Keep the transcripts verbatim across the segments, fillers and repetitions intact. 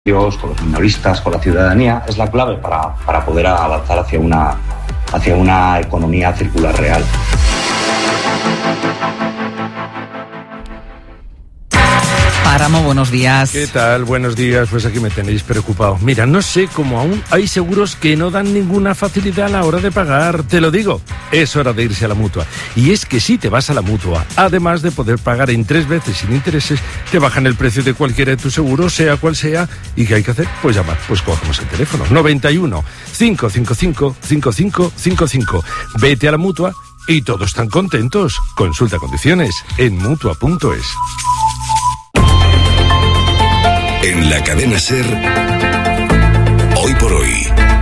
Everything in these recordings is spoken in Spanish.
con los minoristas, con la ciudadanía, es la clave para, para poder avanzar hacia una, hacia una economía circular real. Páramo, buenos días. ¿Qué tal? Buenos días. Pues aquí me tenéis preocupado. Mira, no sé cómo aún hay seguros que no dan ninguna facilidad a la hora de pagar. Te lo digo, es hora de irse a la Mutua. Y es que si te vas a la Mutua, además de poder pagar en tres veces sin intereses, te bajan el precio de cualquiera de tus seguros, sea cual sea. ¿Y qué hay que hacer? Pues llamar. Pues cogemos el teléfono. noventa y uno, cinco cinco cinco, cinco cinco cinco cinco. Vete a la Mutua y todos están contentos. Consulta condiciones en mutua punto es. En la cadena SER, Hoy por Hoy,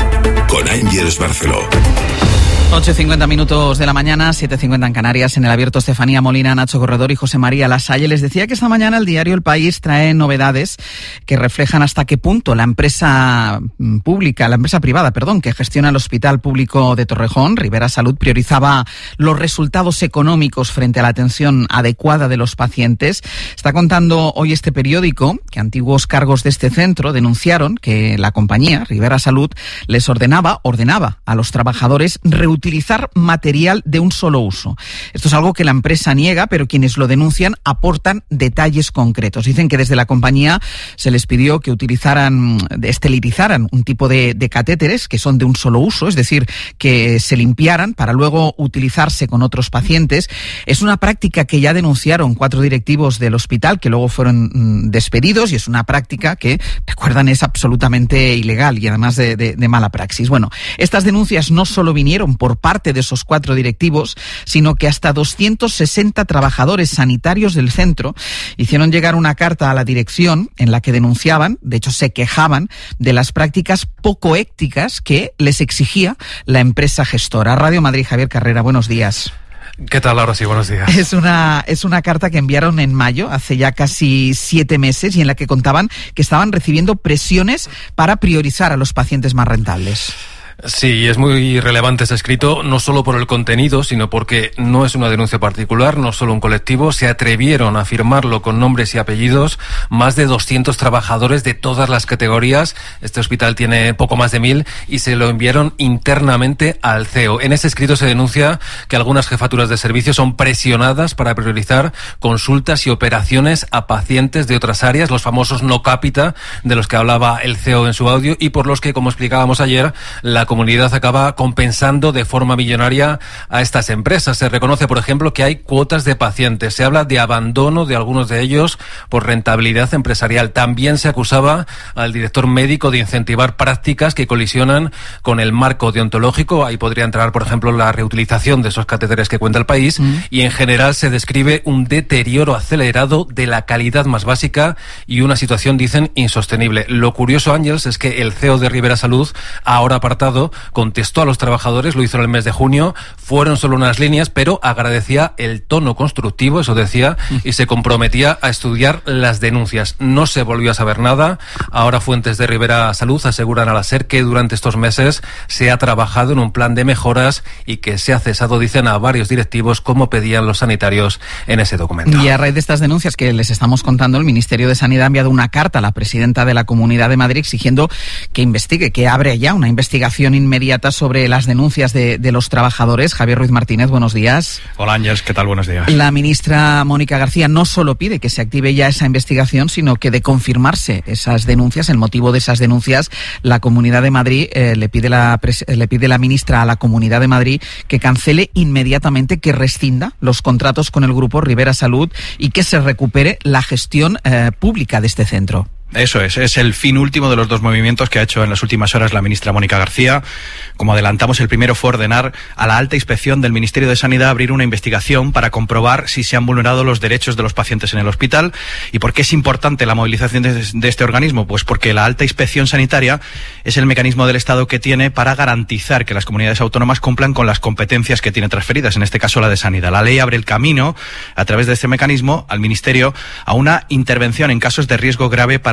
con Ángeles Barceló. ocho y cincuenta minutos de la mañana, siete y cincuenta en Canarias. En el abierto, Estefanía Molina, Nacho Corredor y José María Lasalle. Les decía que esta mañana el diario El País trae novedades que reflejan hasta qué punto la empresa pública, la empresa privada, perdón, que gestiona el Hospital Público de Torrejón, Ribera Salud, priorizaba los resultados económicos frente a la atención adecuada de los pacientes. Está contando hoy este periódico que antiguos cargos de este centro denunciaron que la compañía, Ribera Salud, les ordenaba, ordenaba a los trabajadores reutilizar utilizar material de un solo uso. Esto es algo que la empresa niega, pero quienes lo denuncian aportan detalles concretos. Dicen que desde la compañía se les pidió que utilizaran, esterilizaran un tipo de, de catéteres que son de un solo uso, es decir, que se limpiaran para luego utilizarse con otros pacientes. Es una práctica que ya denunciaron cuatro directivos del hospital que luego fueron mm, despedidos, y es una práctica que, recuerdan, es absolutamente ilegal y además de, de, de mala praxis. Bueno, estas denuncias no solo vinieron por por parte de esos cuatro directivos, sino que hasta doscientos sesenta trabajadores sanitarios del centro hicieron llegar una carta a la dirección en la que denunciaban, de hecho se quejaban, de las prácticas poco éticas que les exigía la empresa gestora. Radio Madrid, Javier Carrera, buenos días. ¿Qué tal, ahora sí? Buenos días. Es una, es una carta que enviaron en mayo, hace ya casi siete meses, y en la que contaban que estaban recibiendo presiones para priorizar a los pacientes más rentables. Sí, es muy relevante ese escrito, no solo por el contenido, sino porque no es una denuncia particular, no solo un colectivo. Se atrevieron a firmarlo con nombres y apellidos más de doscientos trabajadores de todas las categorías. Este hospital tiene poco más de mil y se lo enviaron internamente al C E O. En ese escrito se denuncia que algunas jefaturas de servicio son presionadas para priorizar consultas y operaciones a pacientes de otras áreas, los famosos no capita de los que hablaba el C E O en su audio, y por los que, como explicábamos ayer, la comunidad acaba compensando de forma millonaria a estas empresas. Se reconoce, por ejemplo, que hay cuotas de pacientes. Se habla de abandono de algunos de ellos por rentabilidad empresarial. También se acusaba al director médico de incentivar prácticas que colisionan con el marco deontológico. Ahí podría entrar, por ejemplo, la reutilización de esos catéteres que cuenta el país. Mm. Y en general se describe un deterioro acelerado de la calidad más básica y una situación, dicen, insostenible. Lo curioso, Ángeles, es que el C E O de Ribera Salud, ahora apartado, contestó a los trabajadores, lo hizo en el mes de junio, fueron solo unas líneas, pero agradecía el tono constructivo, eso decía, y se comprometía a estudiar las denuncias. No se volvió a saber nada. Ahora fuentes de Ribera Salud aseguran a la SER que durante estos meses se ha trabajado en un plan de mejoras y que se ha cesado, dicen, a varios directivos, como pedían los sanitarios en ese documento. Y a raíz de estas denuncias que les estamos contando, el Ministerio de Sanidad ha enviado una carta a la presidenta de la Comunidad de Madrid exigiendo que investigue, que abre ya una investigación inmediata sobre las denuncias de, de los trabajadores. Javier Ruiz Martínez, buenos días. Hola, Ángeles, ¿qué tal? Buenos días. La ministra Mónica García no solo pide que se active ya esa investigación, sino que, de confirmarse esas denuncias, el motivo de esas denuncias, la Comunidad de Madrid eh, le pide la le pide la ministra a la Comunidad de Madrid que cancele inmediatamente, que rescinda los contratos con el grupo Ribera Salud y que se recupere la gestión eh, pública de este centro. Eso es, es el fin último de los dos movimientos que ha hecho en las últimas horas la ministra Mónica García. Como adelantamos, el primero fue ordenar a la alta inspección del Ministerio de Sanidad abrir una investigación para comprobar si se han vulnerado los derechos de los pacientes en el hospital. ¿Y por qué es importante la movilización de, de este organismo? Pues porque la alta inspección sanitaria es el mecanismo del Estado que tiene para garantizar que las comunidades autónomas cumplan con las competencias que tienen transferidas, en este caso la de sanidad. La ley abre el camino, a través de este mecanismo, al Ministerio a una intervención en casos de riesgo grave para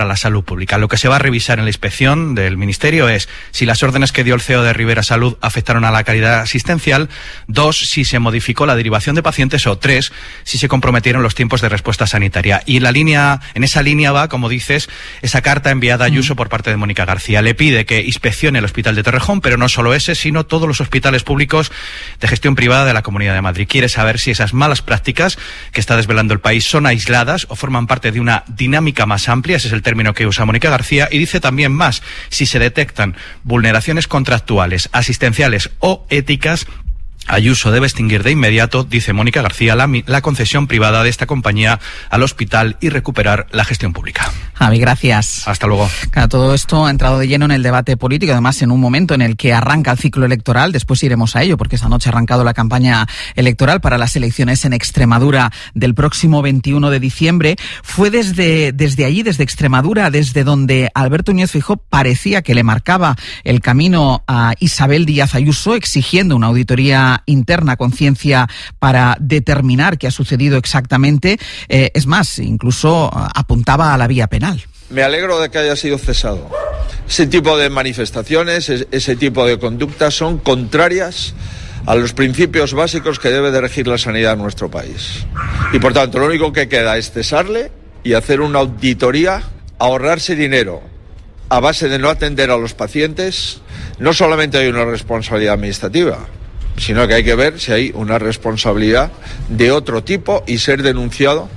la salud pública. Lo que se va a revisar en la inspección del Ministerio es si las órdenes que dio el C E O de Ribera Salud afectaron a la calidad asistencial, dos, si se modificó la derivación de pacientes, o tres, si se comprometieron los tiempos de respuesta sanitaria. Y en la línea, en esa línea va, como dices, esa carta enviada a Ayuso por parte de Mónica García. Le pide que inspeccione el Hospital de Torrejón, pero no solo ese, sino todos los hospitales públicos de gestión privada de la Comunidad de Madrid. Quiere saber si esas malas prácticas que está desvelando el país son aisladas o forman parte de una dinámica más amplia, ese es el término que usa Mónica García, y dice también más, si se detectan vulneraciones contractuales, asistenciales o éticas, Ayuso debe extinguir de inmediato, dice Mónica García, la, la concesión privada de esta compañía al hospital y recuperar la gestión pública. Javi, gracias. Hasta luego. Claro, todo esto ha entrado de lleno en el debate político, además en un momento en el que arranca el ciclo electoral. Después iremos a ello, porque esta noche ha arrancado la campaña electoral para las elecciones en Extremadura del próximo veintiuno de diciembre. Fue desde, desde allí, desde Extremadura, desde donde Alberto Núñez Feijóo parecía que le marcaba el camino a Isabel Díaz Ayuso, exigiendo una auditoría interna, conciencia, para determinar qué ha sucedido exactamente. Eh, es más, incluso apuntaba a la vía penal. Me alegro de que haya sido cesado. Ese tipo de manifestaciones, ese tipo de conductas son contrarias a los principios básicos que debe de regir la sanidad en nuestro país. Y por tanto, lo único que queda es cesarle y hacer una auditoría, ahorrarse dinero a base de no atender a los pacientes. No solamente hay una responsabilidad administrativa, sino que hay que ver si hay una responsabilidad de otro tipo y ser denunciado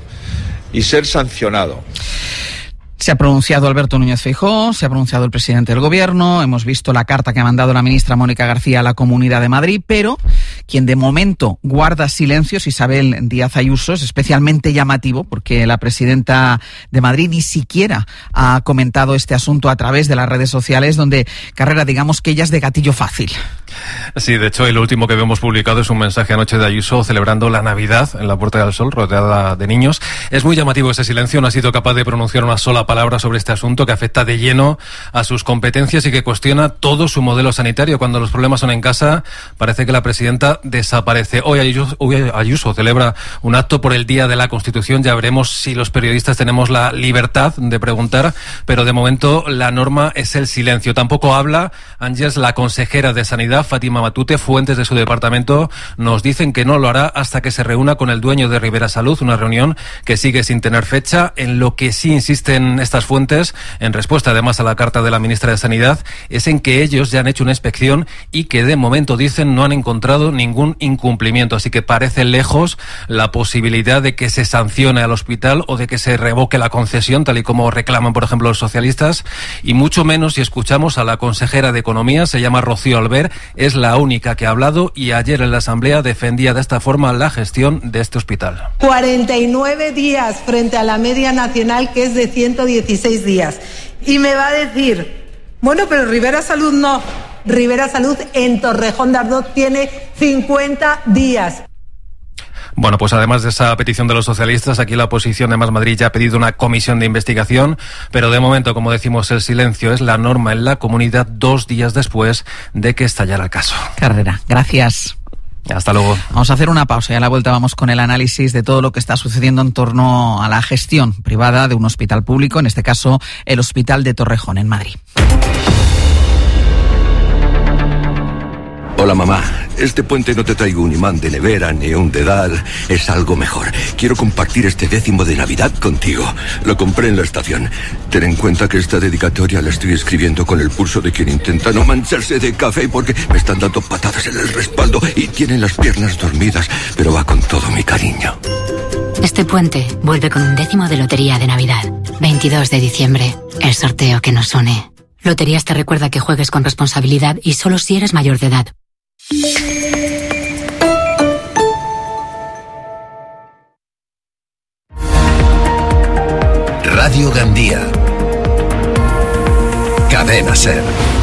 y ser sancionado. Se ha pronunciado Alberto Núñez Feijóo, se ha pronunciado el presidente del Gobierno, hemos visto la carta que ha mandado la ministra Mónica García a la Comunidad de Madrid, pero quien de momento guarda silencio es Isabel Díaz Ayuso. Es especialmente llamativo porque la presidenta de Madrid ni siquiera ha comentado este asunto a través de las redes sociales, donde, Carrera, digamos que ella es de gatillo fácil. Sí, de hecho, el último que vemos publicado es un mensaje anoche de Ayuso celebrando la Navidad en la Puerta del Sol, rodeada de niños. Es muy llamativo ese silencio, no ha sido capaz de pronunciar una sola palabra sobre este asunto que afecta de lleno a sus competencias y que cuestiona todo su modelo sanitario. Cuando los problemas son en casa, parece que la presidenta desaparece. Hoy Ayuso, hoy Ayuso celebra un acto por el Día de la Constitución. Ya veremos si los periodistas tenemos la libertad de preguntar, pero de momento la norma es el silencio. Tampoco habla Ángeles, la consejera de Sanidad, Fátima Matute. Fuentes de su departamento nos dicen que no lo hará hasta que se reúna con el dueño de Ribera Salud, una reunión que sigue sin tener fecha. En lo que sí insisten estas fuentes, en respuesta además a la carta de la ministra de Sanidad, es en que ellos ya han hecho una inspección y que de momento, dicen, no han encontrado ningún incumplimiento. Así que parece lejos la posibilidad de que se sancione al hospital o de que se revoque la concesión, tal y como reclaman, por ejemplo, los socialistas, y mucho menos si escuchamos a la consejera de Economía, se llama Rocío Albert, es la única que ha hablado y ayer en la Asamblea defendía de esta forma la gestión de este hospital. cuarenta y nueve días frente a la media nacional, que es de ciento dieciséis días. Y me va a decir, bueno, pero Ribera Salud no. Ribera Salud en Torrejón de Ardoz tiene cincuenta días. Bueno, pues además de esa petición de los socialistas, aquí la oposición de Más Madrid ya ha pedido una comisión de investigación, pero de momento, como decimos, el silencio es la norma en la comunidad dos días después de que estallara el caso. Carrera, gracias. Hasta luego. Vamos a hacer una pausa y a la vuelta vamos con el análisis de todo lo que está sucediendo en torno a la gestión privada de un hospital público, en este caso el Hospital de Torrejón, en Madrid. Hola, mamá. Este puente no te traigo un imán de nevera ni un dedal. Es algo mejor. Quiero compartir este décimo de Navidad contigo. Lo compré en la estación. Ten en cuenta que esta dedicatoria la estoy escribiendo con el pulso de quien intenta no mancharse de café porque me están dando patadas en el respaldo y tienen las piernas dormidas, pero va con todo mi cariño. Este puente vuelve con un décimo de Lotería de Navidad. veintidós de diciembre. El sorteo que nos une. Loterías te recuerda que juegues con responsabilidad y solo si eres mayor de edad. Radio Gandía. Cadena Ser.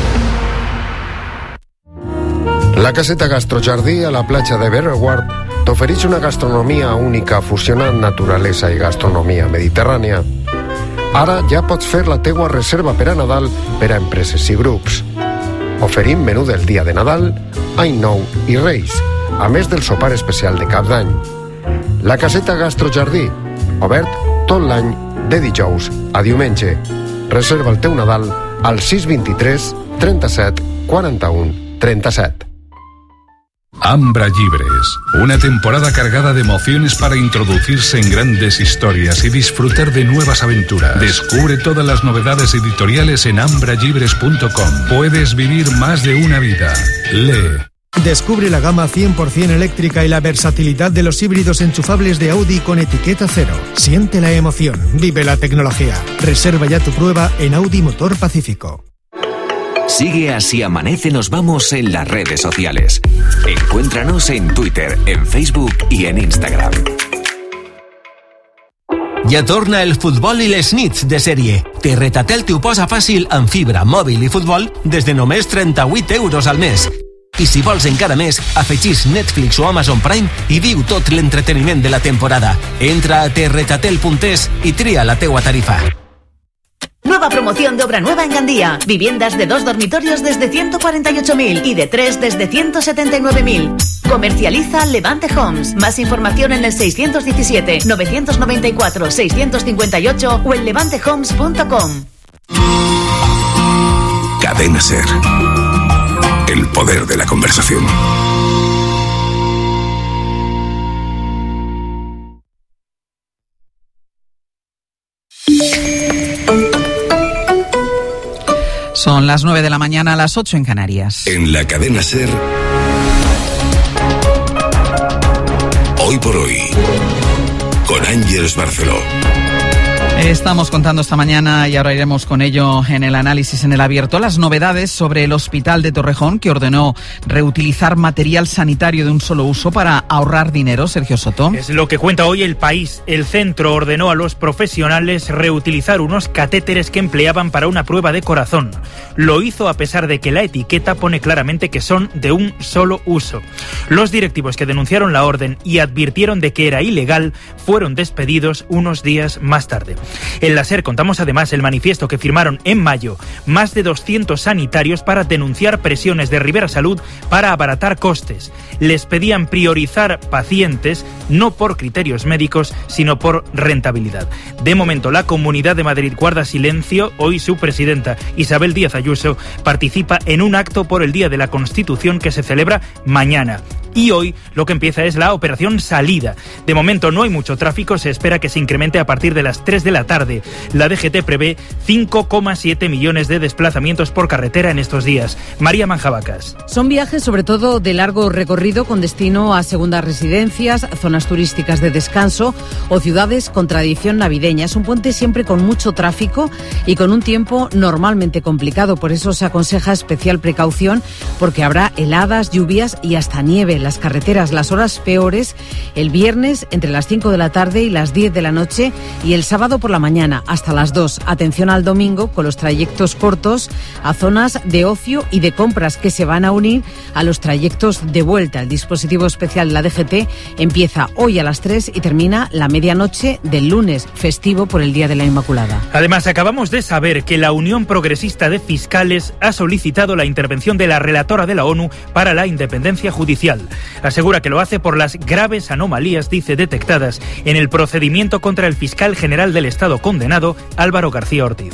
La caseta Gastrojardí a la platja de Berreward t'ofereix una gastronomia única fusionant naturalesa i gastronomia mediterrània. Ara ja pots fer la teua reserva per a Nadal per a empreses i grups. Oferim menú del dia de Nadal, Any Nou i Reis, a més del sopar especial de Cap d'Any. La caseta Gastrojardí, obert tot l'any de dijous a diumenge. Reserva el teu Nadal al sis veintitrés trenta-set quaranta-u trenta-set. Ambra Llibres, una temporada cargada de emociones para introducirse en grandes historias y disfrutar de nuevas aventuras. Descubre todas las novedades editoriales en ambra llibres punto com. Puedes vivir más de una vida. Lee. Descubre la gama cien por ciento eléctrica y la versatilidad de los híbridos enchufables de Audi con etiqueta cero. Siente la emoción, vive la tecnología. Reserva ya tu prueba en Audi Motor Pacífico. Sigue a Si Amanece Nos Vamos en las redes sociales. Encuéntranos en Twitter, en Facebook y en Instagram. Ja torna el futbol i les nits de sèrie. Terretatel t'ho posa fàcil amb fibra, mòbil i futbol des de només trenta-vuit euros al mes. I si vols encara més, afegís Netflix o Amazon Prime i viu tot l'entreteniment de la temporada. Entra a terretatel punt es i tria la teua tarifa. Nueva promoción de obra nueva en Gandía. Viviendas de dos dormitorios desde ciento cuarenta y ocho mil y de tres desde ciento setenta y nueve mil. Comercializa Levante Homes. Más información en el seiscientos diecisiete, novecientos noventa y cuatro, seiscientos cincuenta y ocho o en levante homes punto com. Cadena Ser. El poder de la conversación. Son las nueve de la mañana, a las ocho en Canarias. En la Cadena Ser. Hoy por hoy. Con Ángeles Barceló. Estamos contando esta mañana, y ahora iremos con ello en el análisis en el abierto, las novedades sobre el Hospital de Torrejón, que ordenó reutilizar material sanitario de un solo uso para ahorrar dinero. Sergio Soto. Es lo que cuenta hoy El País. El centro ordenó a los profesionales reutilizar unos catéteres que empleaban para una prueba de corazón. Lo hizo a pesar de que la etiqueta pone claramente que son de un solo uso. Los directivos que denunciaron la orden y advirtieron de que era ilegal fueron despedidos unos días más tarde. En la SER contamos además el manifiesto que firmaron en mayo más de doscientos sanitarios para denunciar presiones de Rivera Salud para abaratar costes. Les pedían priorizar pacientes no por criterios médicos, sino por rentabilidad. De momento, la Comunidad de Madrid guarda silencio. Hoy su presidenta, Isabel Díaz Ayuso, participa en un acto por el Día de la Constitución que se celebra mañana. Y hoy lo que empieza es la operación salida. De momento no hay mucho tráfico, se espera que se incremente a partir de las tres de la tarde. La D G T prevé cinco coma siete millones de desplazamientos por carretera en estos días. María Manjabacas. Son viajes sobre todo de largo recorrido con destino a segundas residencias, zonas turísticas de descanso o ciudades con tradición navideña. Es un puente siempre con mucho tráfico y con un tiempo normalmente complicado. Por eso se aconseja especial precaución, porque habrá heladas, lluvias y hasta nieve. Las carreteras, las horas peores el viernes entre las cinco de la tarde y las diez de la noche, y el sábado por la mañana hasta las dos. Atención al domingo con los trayectos cortos a zonas de ocio y de compras que se van a unir a los trayectos de vuelta. El dispositivo especial de la D G T empieza hoy a las tres y termina la medianoche del lunes, festivo por el Día de la Inmaculada. Además, acabamos de saber que la Unión Progresista de Fiscales ha solicitado la intervención de la relatora de la ONU para la independencia judicial. Asegura que lo hace por las graves anomalías, dice, detectadas en el procedimiento contra el fiscal general del Estado condenado, Álvaro García Ortiz.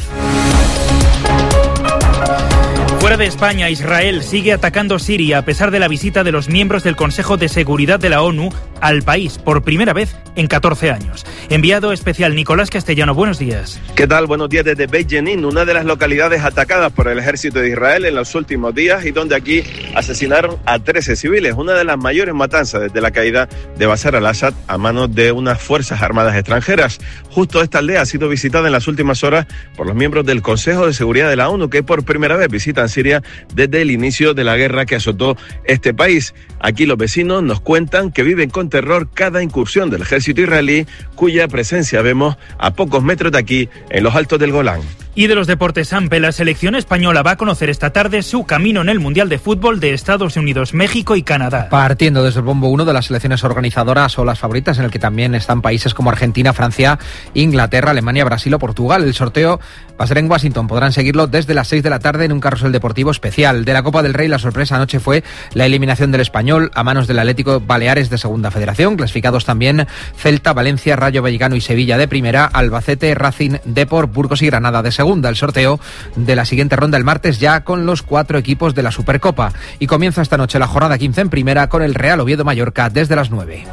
Fuera de España, Israel sigue atacando Siria a pesar de la visita de los miembros del Consejo de Seguridad de la ONU al país por primera vez en catorce años. Enviado especial Nicolás Castellano, buenos días. ¿Qué tal? Buenos días desde Beit Jenin, una de las localidades atacadas por el ejército de Israel en los últimos días y donde aquí asesinaron a trece civiles, una de las mayores matanzas desde la caída de Bashar al-Assad a manos de unas fuerzas armadas extranjeras. Justo esta aldea ha sido visitada en las últimas horas por los miembros del Consejo de Seguridad de la ONU, que por primera vez visitan Siria desde el inicio de la guerra que azotó este país. Aquí los vecinos nos cuentan que viven con terror cada incursión del ejército israelí, cuya presencia vemos a pocos metros de aquí, en los altos del Golán. Y de los deportes, Ampe, la selección española va a conocer esta tarde su camino en el Mundial de Fútbol de Estados Unidos, México y Canadá. Partiendo desde el bombo uno de las selecciones organizadoras o las favoritas, en el que también están países como Argentina, Francia, Inglaterra, Alemania, Brasil o Portugal. El sorteo va a ser en Washington. Podrán seguirlo desde las seis de la tarde en un carrusel deportivo especial. De la Copa del Rey, la sorpresa anoche fue la eliminación del Español a manos del Atlético Baleares de Segunda Federación. Clasificados también Celta, Valencia, Rayo Vallecano y Sevilla de Primera, Albacete, Racing, Depor, Burgos y Granada de Segunda. segunda el sorteo de la siguiente ronda el martes, ya con los cuatro equipos de la Supercopa. Y comienza esta noche la jornada quince en primera con el Real Oviedo Mallorca desde las nueve.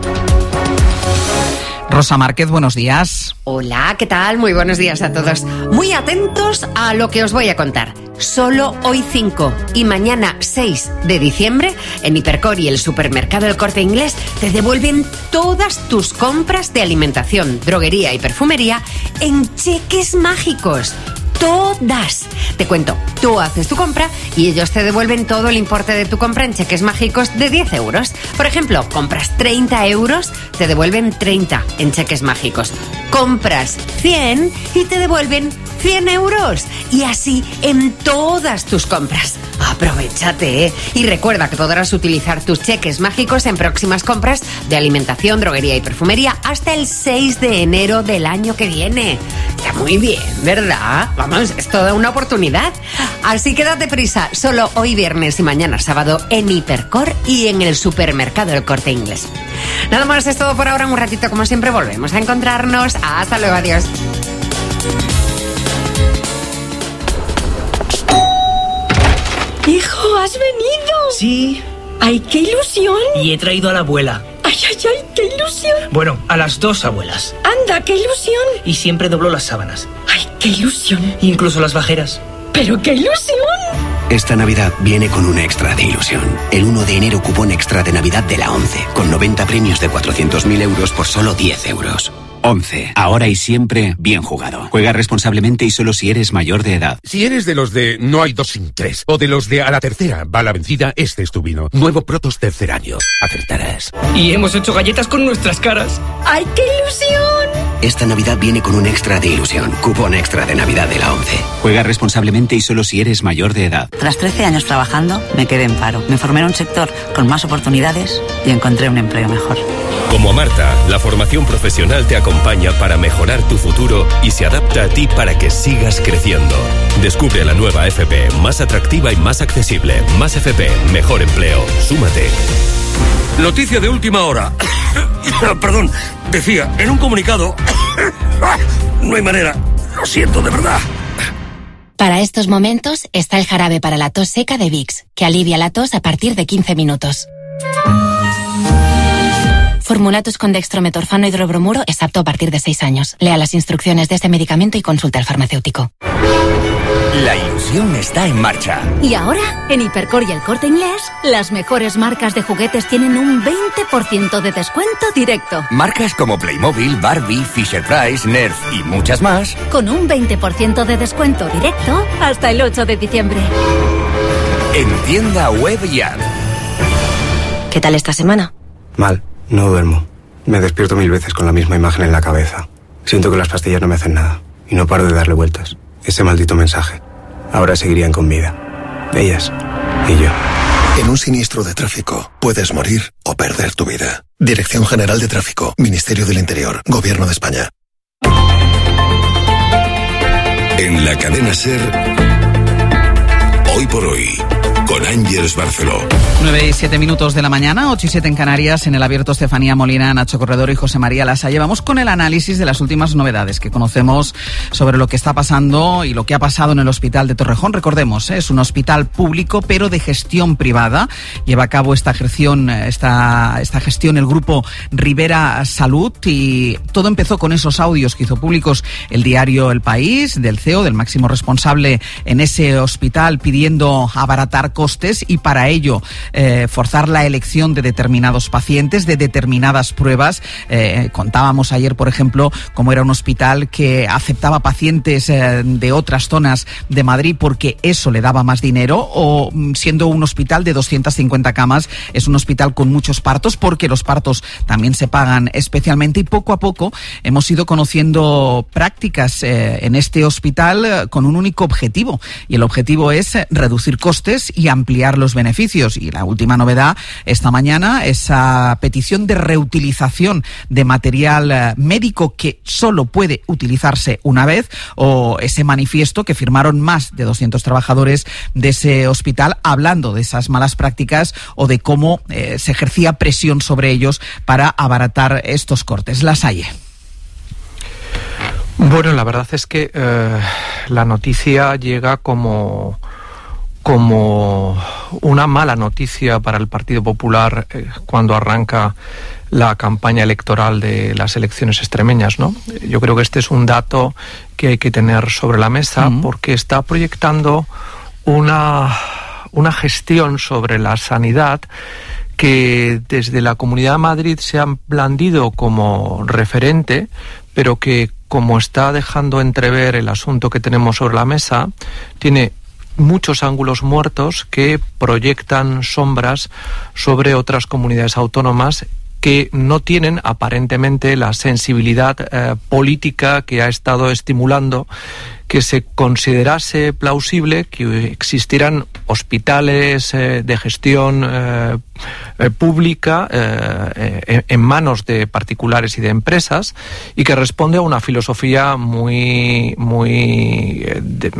Rosa Márquez, buenos días. Hola, ¿qué tal? Muy buenos días a todos. Muy atentos a lo que os voy a contar. Solo hoy cinco y mañana seis de diciembre, en Hipercor y el supermercado El Corte Inglés te devuelven todas tus compras de alimentación, droguería y perfumería en cheques mágicos. Todas. Te cuento, tú haces tu compra y ellos te devuelven todo el importe de tu compra en cheques mágicos de diez euros. Por ejemplo, compras treinta euros, te devuelven treinta en cheques mágicos. Compras cien y te devuelven cien euros. Y así en todas tus compras. Aprovechate, ¿eh? Y recuerda que podrás utilizar tus cheques mágicos en próximas compras de alimentación, droguería y perfumería hasta el seis de enero del año que viene. Está muy bien, ¿verdad? Vamos, es toda una oportunidad. Así que date prisa, solo hoy viernes y mañana sábado en Hipercor y en el supermercado El Corte Inglés. Nada más, es todo por ahora. Un ratito, como siempre, volvemos a encontrarnos. Hasta luego, adiós. Hijo, ¿has venido? Sí. ¡Ay, qué ilusión! Y he traído a la abuela. ¡Ay, ay, ay, qué ilusión! Bueno, a las dos abuelas. ¡Anda, qué ilusión! Y siempre doblo las sábanas. ¡Ay, qué ilusión! Incluso las bajeras. ¡Pero qué ilusión! Esta Navidad viene con un extra de ilusión. El uno de enero cupón extra de Navidad de la ONCE, con noventa premios de cuatrocientos mil euros por solo diez euros. ONCE, ahora y siempre bien jugado. Juega responsablemente y solo si eres mayor de edad. Si eres de los de no hay dos sin tres, o de los de a la tercera va la vencida, este es tu vino. Nuevo Protos tercer año. Acertarás. Y hemos hecho galletas con nuestras caras. ¡Ay, qué ilusión! Esta Navidad viene con un extra de ilusión. Cupón extra de Navidad de la ONCE. Juega responsablemente y solo si eres mayor de edad. Tras trece años trabajando, me quedé en paro. Me formé en un sector con más oportunidades y encontré un empleo mejor. Como Marta, la formación profesional te acompaña para mejorar tu futuro y se adapta a ti para que sigas creciendo. Descubre la nueva F P, más atractiva y más accesible. Más F P, mejor empleo. Súmate. Noticia de última hora. Perdón, decía, en un comunicado... No hay manera. Lo siento, de verdad. Para estos momentos está el jarabe para la tos seca de Vicks, que alivia la tos a partir de quince minutos. Formulatus con dextrometorfano hidrobromuro es apto a partir de seis años. Lea las instrucciones de este medicamento y consulte al farmacéutico. La ilusión está en marcha. Y ahora, en Hipercor y El Corte Inglés, las mejores marcas de juguetes tienen un veinte por ciento de descuento directo. Marcas como Playmobil, Barbie, Fisher-Price, Nerf y muchas más. Con un veinte por ciento de descuento directo hasta el ocho de diciembre. En tienda web y app. ¿Qué tal esta semana? Mal. No duermo. Me despierto mil veces con la misma imagen en la cabeza. Siento que las pastillas no me hacen nada. Y no paro de darle vueltas. Ese maldito mensaje. Ahora seguirían con vida. Ellas y yo. En un siniestro de tráfico puedes morir o perder tu vida. Dirección General de Tráfico. Ministerio del Interior. Gobierno de España. En la cadena SER, Hoy por Hoy, con Ángeles Barceló. nueve y siete minutos de la mañana, ocho y siete en Canarias, en el abierto Estefanía Molina, Nacho Corredor y José María Lasalle. Vamos con el análisis de las últimas novedades que conocemos sobre lo que está pasando y lo que ha pasado en el hospital de Torrejón. Recordemos, ¿eh? es un hospital público pero de gestión privada. Lleva a cabo esta gestión, esta, esta gestión el grupo Rivera Salud, y todo empezó con esos audios que hizo públicos el diario El País, del C E O, del máximo responsable en ese hospital, pidiendo abaratar costes y para ello Eh, forzar la elección de determinados pacientes, de determinadas pruebas. Eh, contábamos ayer, por ejemplo, cómo era un hospital que aceptaba pacientes eh, de otras zonas de Madrid porque eso le daba más dinero, o siendo un hospital de doscientas cincuenta camas, es un hospital con muchos partos porque los partos también se pagan especialmente, y poco a poco hemos ido conociendo prácticas eh, en este hospital eh, con un único objetivo, y el objetivo es eh, reducir costes y ampliar los beneficios. Y la última novedad esta mañana, esa petición de reutilización de material eh, médico que solo puede utilizarse una vez, o ese manifiesto que firmaron más de doscientos trabajadores de ese hospital hablando de esas malas prácticas o de cómo eh, se ejercía presión sobre ellos para abaratar estos cortes. Lasalle. Bueno, la verdad es que eh, la noticia llega como, como una mala noticia para el Partido Popular eh, cuando arranca la campaña electoral de las elecciones extremeñas, ¿no? Yo creo que este es un dato que hay que tener sobre la mesa, uh-huh. porque está proyectando una, una gestión sobre la sanidad que desde la Comunidad de Madrid se ha blandido como referente, pero que, como está dejando entrever el asunto que tenemos sobre la mesa, tiene muchos ángulos muertos que proyectan sombras sobre otras comunidades autónomas que no tienen aparentemente la sensibilidad eh, política que ha estado estimulando que se considerase plausible que existieran hospitales eh, de gestión eh, eh, pública eh, eh, en manos de particulares y de empresas, y que responde a una filosofía muy, muy eh, de,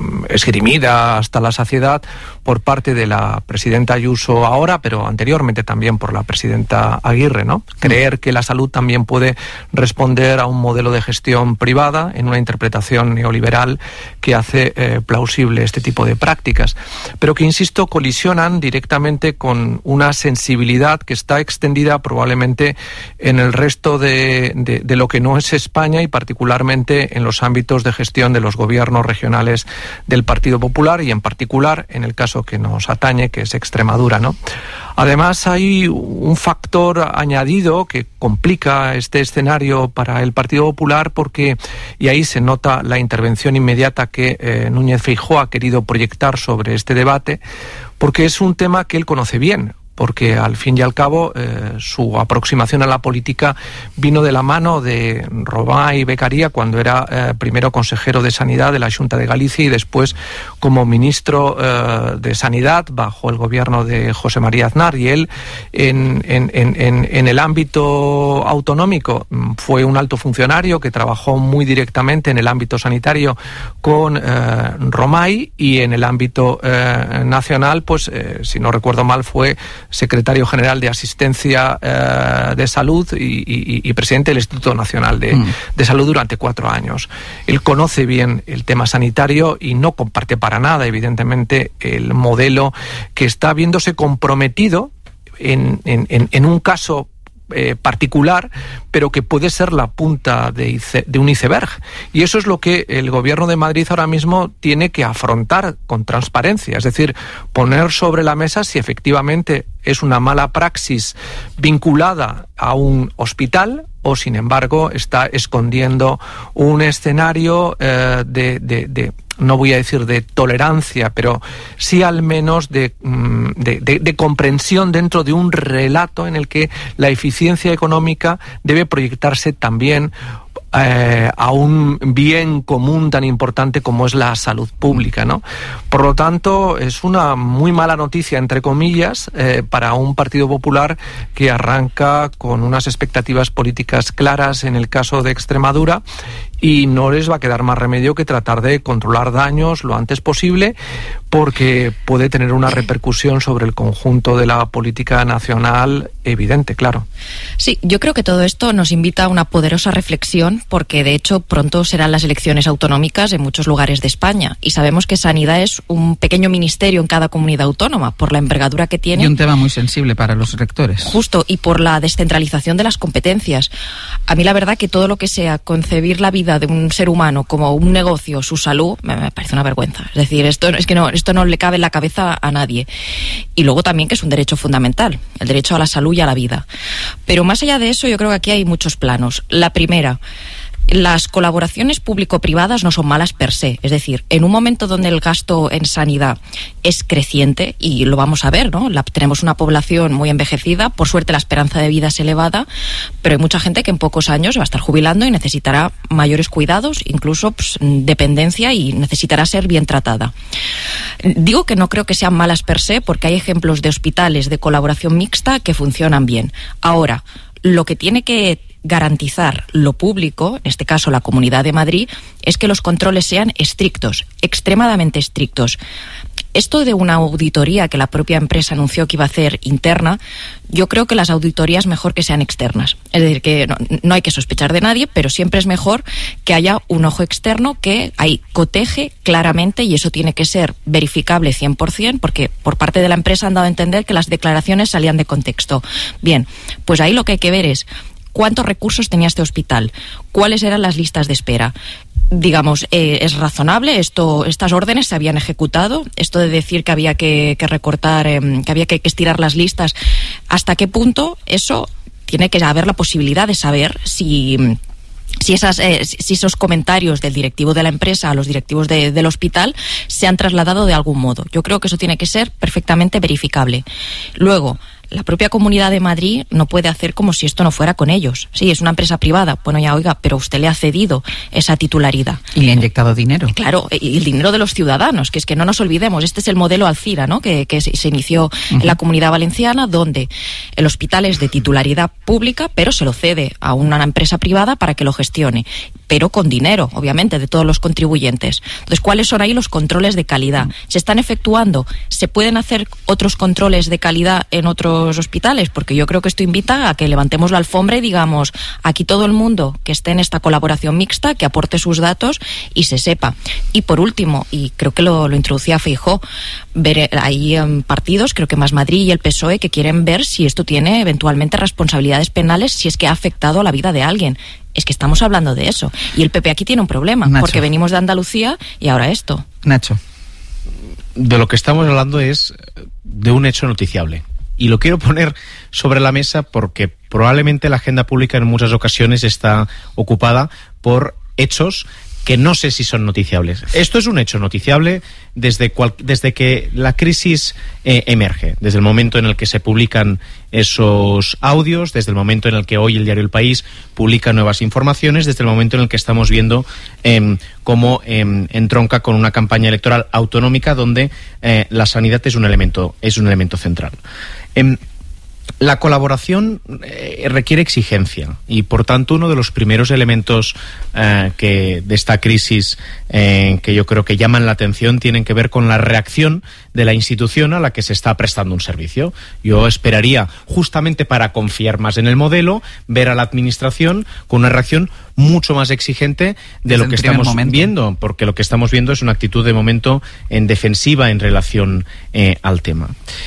esgrimida hasta la saciedad por parte de la presidenta Ayuso ahora, pero anteriormente también por la presidenta Aguirre, ¿no? Creer que la salud también puede responder a un modelo de gestión privada en una interpretación neoliberal que hace eh, plausible este tipo de prácticas, pero que, insisto, colisionan directamente con una sensibilidad que está extendida probablemente en el resto de, de, de lo que no es España, y particularmente en los ámbitos de gestión de los gobiernos regionales del Partido Popular, y en particular en el caso que nos atañe, que es Extremadura, ¿no? Además, hay un factor añadido que complica este escenario para el Partido Popular, porque, y ahí se nota la intervención inmediata que eh, Núñez Feijóo ha querido proyectar sobre este debate, porque es un tema que él conoce bien, porque al fin y al cabo eh, su aproximación a la política vino de la mano de Romay Beccaria cuando era eh, primero consejero de Sanidad de la Xunta de Galicia y después como ministro eh, de Sanidad bajo el gobierno de José María Aznar. Y él en, en, en, en el ámbito autonómico fue un alto funcionario que trabajó muy directamente en el ámbito sanitario con eh, Romay, y en el ámbito eh, nacional, pues eh, si no recuerdo mal, fue secretario general de Asistencia eh, de Salud y, y, y presidente del Instituto Nacional de, mm. de Salud durante cuatro años. Él conoce bien el tema sanitario y no comparte para nada, evidentemente, el modelo que está viéndose comprometido en, en, en, en un caso Eh, particular, pero que puede ser la punta de, ice, de un iceberg. Y eso es lo que el Gobierno de Madrid ahora mismo tiene que afrontar con transparencia, es decir, poner sobre la mesa si efectivamente es una mala praxis vinculada a un hospital o, sin embargo, está escondiendo un escenario eh, de, de, de, no voy a decir de tolerancia, pero sí al menos de, de, de, de comprensión dentro de un relato en el que la eficiencia económica debe proyectarse también Eh, a un bien común tan importante como es la salud pública, ¿no? Por lo tanto, es una muy mala noticia, entre comillas, eh, para un Partido Popular que arranca con unas expectativas políticas claras en el caso de Extremadura, y no les va a quedar más remedio que tratar de controlar daños lo antes posible, porque puede tener una repercusión sobre el conjunto de la política nacional evidente, claro. Sí, yo creo que todo esto nos invita a una poderosa reflexión, porque de hecho pronto serán las elecciones autonómicas en muchos lugares de España, y sabemos que sanidad es un pequeño ministerio en cada comunidad autónoma por la envergadura que tiene. Y un tema muy sensible para los rectores. Justo, y por la descentralización de las competencias. A mí la verdad que todo lo que sea concebir la vida de un ser humano como un negocio, su salud, me, me parece una vergüenza. Es decir, esto es que no, esto no le cabe en la cabeza a nadie. Y luego también que es un derecho fundamental, el derecho a la salud y a la vida. Pero más allá de eso, yo creo que aquí hay muchos planos. La primera, las colaboraciones público-privadas no son malas per se. Es decir, en un momento donde el gasto en sanidad es creciente, y lo vamos a ver, ¿no? La, tenemos una población muy envejecida, por suerte la esperanza de vida es elevada, pero hay mucha gente que en pocos años va a estar jubilando y necesitará mayores cuidados, incluso pues, dependencia, y necesitará ser bien tratada. Digo que no creo que sean malas per se, porque hay ejemplos de hospitales de colaboración mixta que funcionan bien. Ahora, lo que tiene que garantizar lo público, en este caso la Comunidad de Madrid, es que los controles sean estrictos, extremadamente estrictos. Esto de una auditoría que la propia empresa anunció que iba a hacer interna, yo creo que las auditorías mejor que sean externas. Es decir, que no, no hay que sospechar de nadie, pero siempre es mejor que haya un ojo externo que ahí coteje claramente, y eso tiene que ser verificable cien por ciento, porque por parte de la empresa han dado a entender que las declaraciones salían de contexto. Bien, pues ahí lo que hay que ver es cuántos recursos tenía este hospital, cuáles eran las listas de espera. Digamos, eh, es razonable, esto, estas órdenes se habían ejecutado, esto de decir que había que, que recortar, eh, que había que, que estirar las listas, ¿hasta qué punto eso tiene que haber la posibilidad de saber si... Si, esas, eh, si esos comentarios del directivo de la empresa a los directivos de, del hospital se han trasladado de algún modo? Yo creo que eso tiene que ser perfectamente verificable. Luego, la propia Comunidad de Madrid no puede hacer como si esto no fuera con ellos. Sí, es una empresa privada. Bueno, ya oiga, pero usted le ha cedido esa titularidad. Y le ha inyectado dinero. Claro, y el dinero de los ciudadanos, que es que no nos olvidemos, este es el modelo Alcira, ¿no? Que, que se inició uh-huh. en la Comunidad Valenciana, donde el hospital es de titularidad pública, pero se lo cede a una empresa privada para que lo gestione, pero con dinero, obviamente, de todos los contribuyentes. Entonces, ¿cuáles son ahí los controles de calidad? ¿Se están efectuando? ¿Se pueden hacer otros controles de calidad en otros hospitales? Porque yo creo que esto invita a que levantemos la alfombra y digamos, aquí todo el mundo que esté en esta colaboración mixta, que aporte sus datos y se sepa. Y por último, y creo que lo, lo introducía Feijóo, ver, hay um, partidos, creo que Más Madrid y el P S O E, que quieren ver si esto tiene eventualmente responsabilidades penales, si es que ha afectado a la vida de alguien. Es que estamos hablando de eso. Y el P P aquí tiene un problema, Nacho, porque venimos de Andalucía y ahora esto. Nacho. De lo que estamos hablando es de un hecho noticiable. Y lo quiero poner sobre la mesa porque probablemente la agenda pública en muchas ocasiones está ocupada por hechos que no sé si son noticiables. Esto es un hecho noticiable desde, cual, desde que la crisis eh, emerge, desde el momento en el que se publican esos audios, desde el momento en el que hoy el diario El País publica nuevas informaciones, desde el momento en el que estamos viendo eh, cómo eh, entronca con una campaña electoral autonómica donde eh, la sanidad es un elemento, es un elemento central. Eh, La colaboración eh, requiere exigencia y, por tanto, uno de los primeros elementos eh, que de esta crisis eh, que yo creo que llaman la atención tienen que ver con la reacción de la institución a la que se está prestando un servicio. Yo esperaría, justamente para confiar más en el modelo, ver a la administración con una reacción mucho más exigente de lo que estamos viendo, porque lo que estamos viendo es una actitud de momento en defensiva en relación eh, al tema.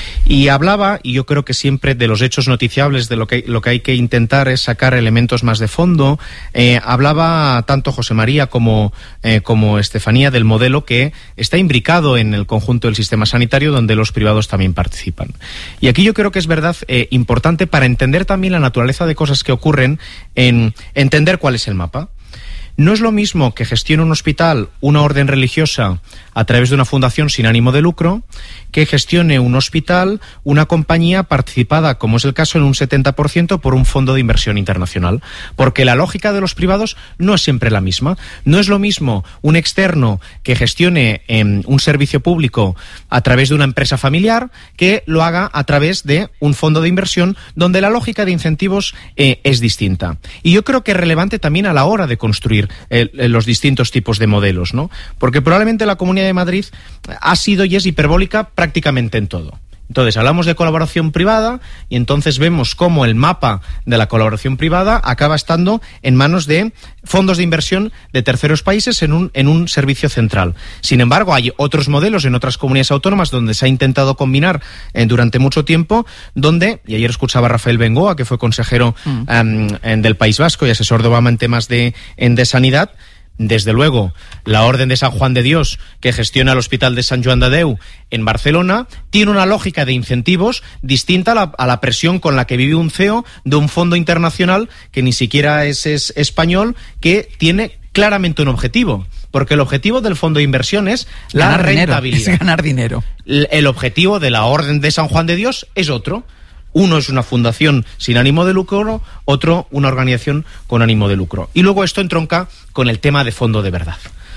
Y hablaba, y yo creo que siempre de los hechos noticiables, de lo que, lo que hay que intentar es sacar elementos más de fondo. Eh, hablaba tanto José María como, eh, como Estefanía del modelo que está imbricado en el conjunto del sistema sanitario, donde los privados también participan. Y aquí yo creo que es verdad eh, importante para entender también la naturaleza de cosas que ocurren, en entender cuál es el mapa. No es lo mismo que gestione un hospital una orden religiosa a través de una fundación sin ánimo de lucro que gestione un hospital una compañía participada, como es el caso, en un setenta por ciento por un fondo de inversión internacional. Porque la lógica de los privados no es siempre la misma. No es lo mismo un externo que gestione eh, un servicio público a través de una empresa familiar que lo haga a través de un fondo de inversión donde la lógica de incentivos eh, es distinta. Y yo creo que es relevante también a la hora de construir eh, los distintos tipos de modelos, ¿no? Porque probablemente la Comunidad de Madrid ha sido y es hiperbólica prácticamente en todo. Entonces hablamos de colaboración privada y entonces vemos cómo el mapa de la colaboración privada acaba estando en manos de fondos de inversión de terceros países en un, en un servicio central. Sin embargo, hay otros modelos en otras comunidades autónomas donde se ha intentado combinar eh, durante mucho tiempo, donde, y ayer escuchaba a Rafael Bengoa, que fue consejero mm. um, del País Vasco y asesor de Obama en temas de, en, de sanidad. Desde luego, la Orden de San Juan de Dios, que gestiona el Hospital de Sant Joan de Déu en Barcelona, tiene una lógica de incentivos distinta a la, a la presión con la que vive un C E O de un fondo internacional que ni siquiera es, es español, que tiene claramente un objetivo. Porque el objetivo del fondo de inversión es la ganar rentabilidad. Dinero, es ganar dinero. El objetivo de la Orden de San Juan de Dios es otro. Uno es una fundación sin ánimo de lucro, otro una organización con ánimo de lucro. Y luego esto entronca con el tema de fondo de verdad.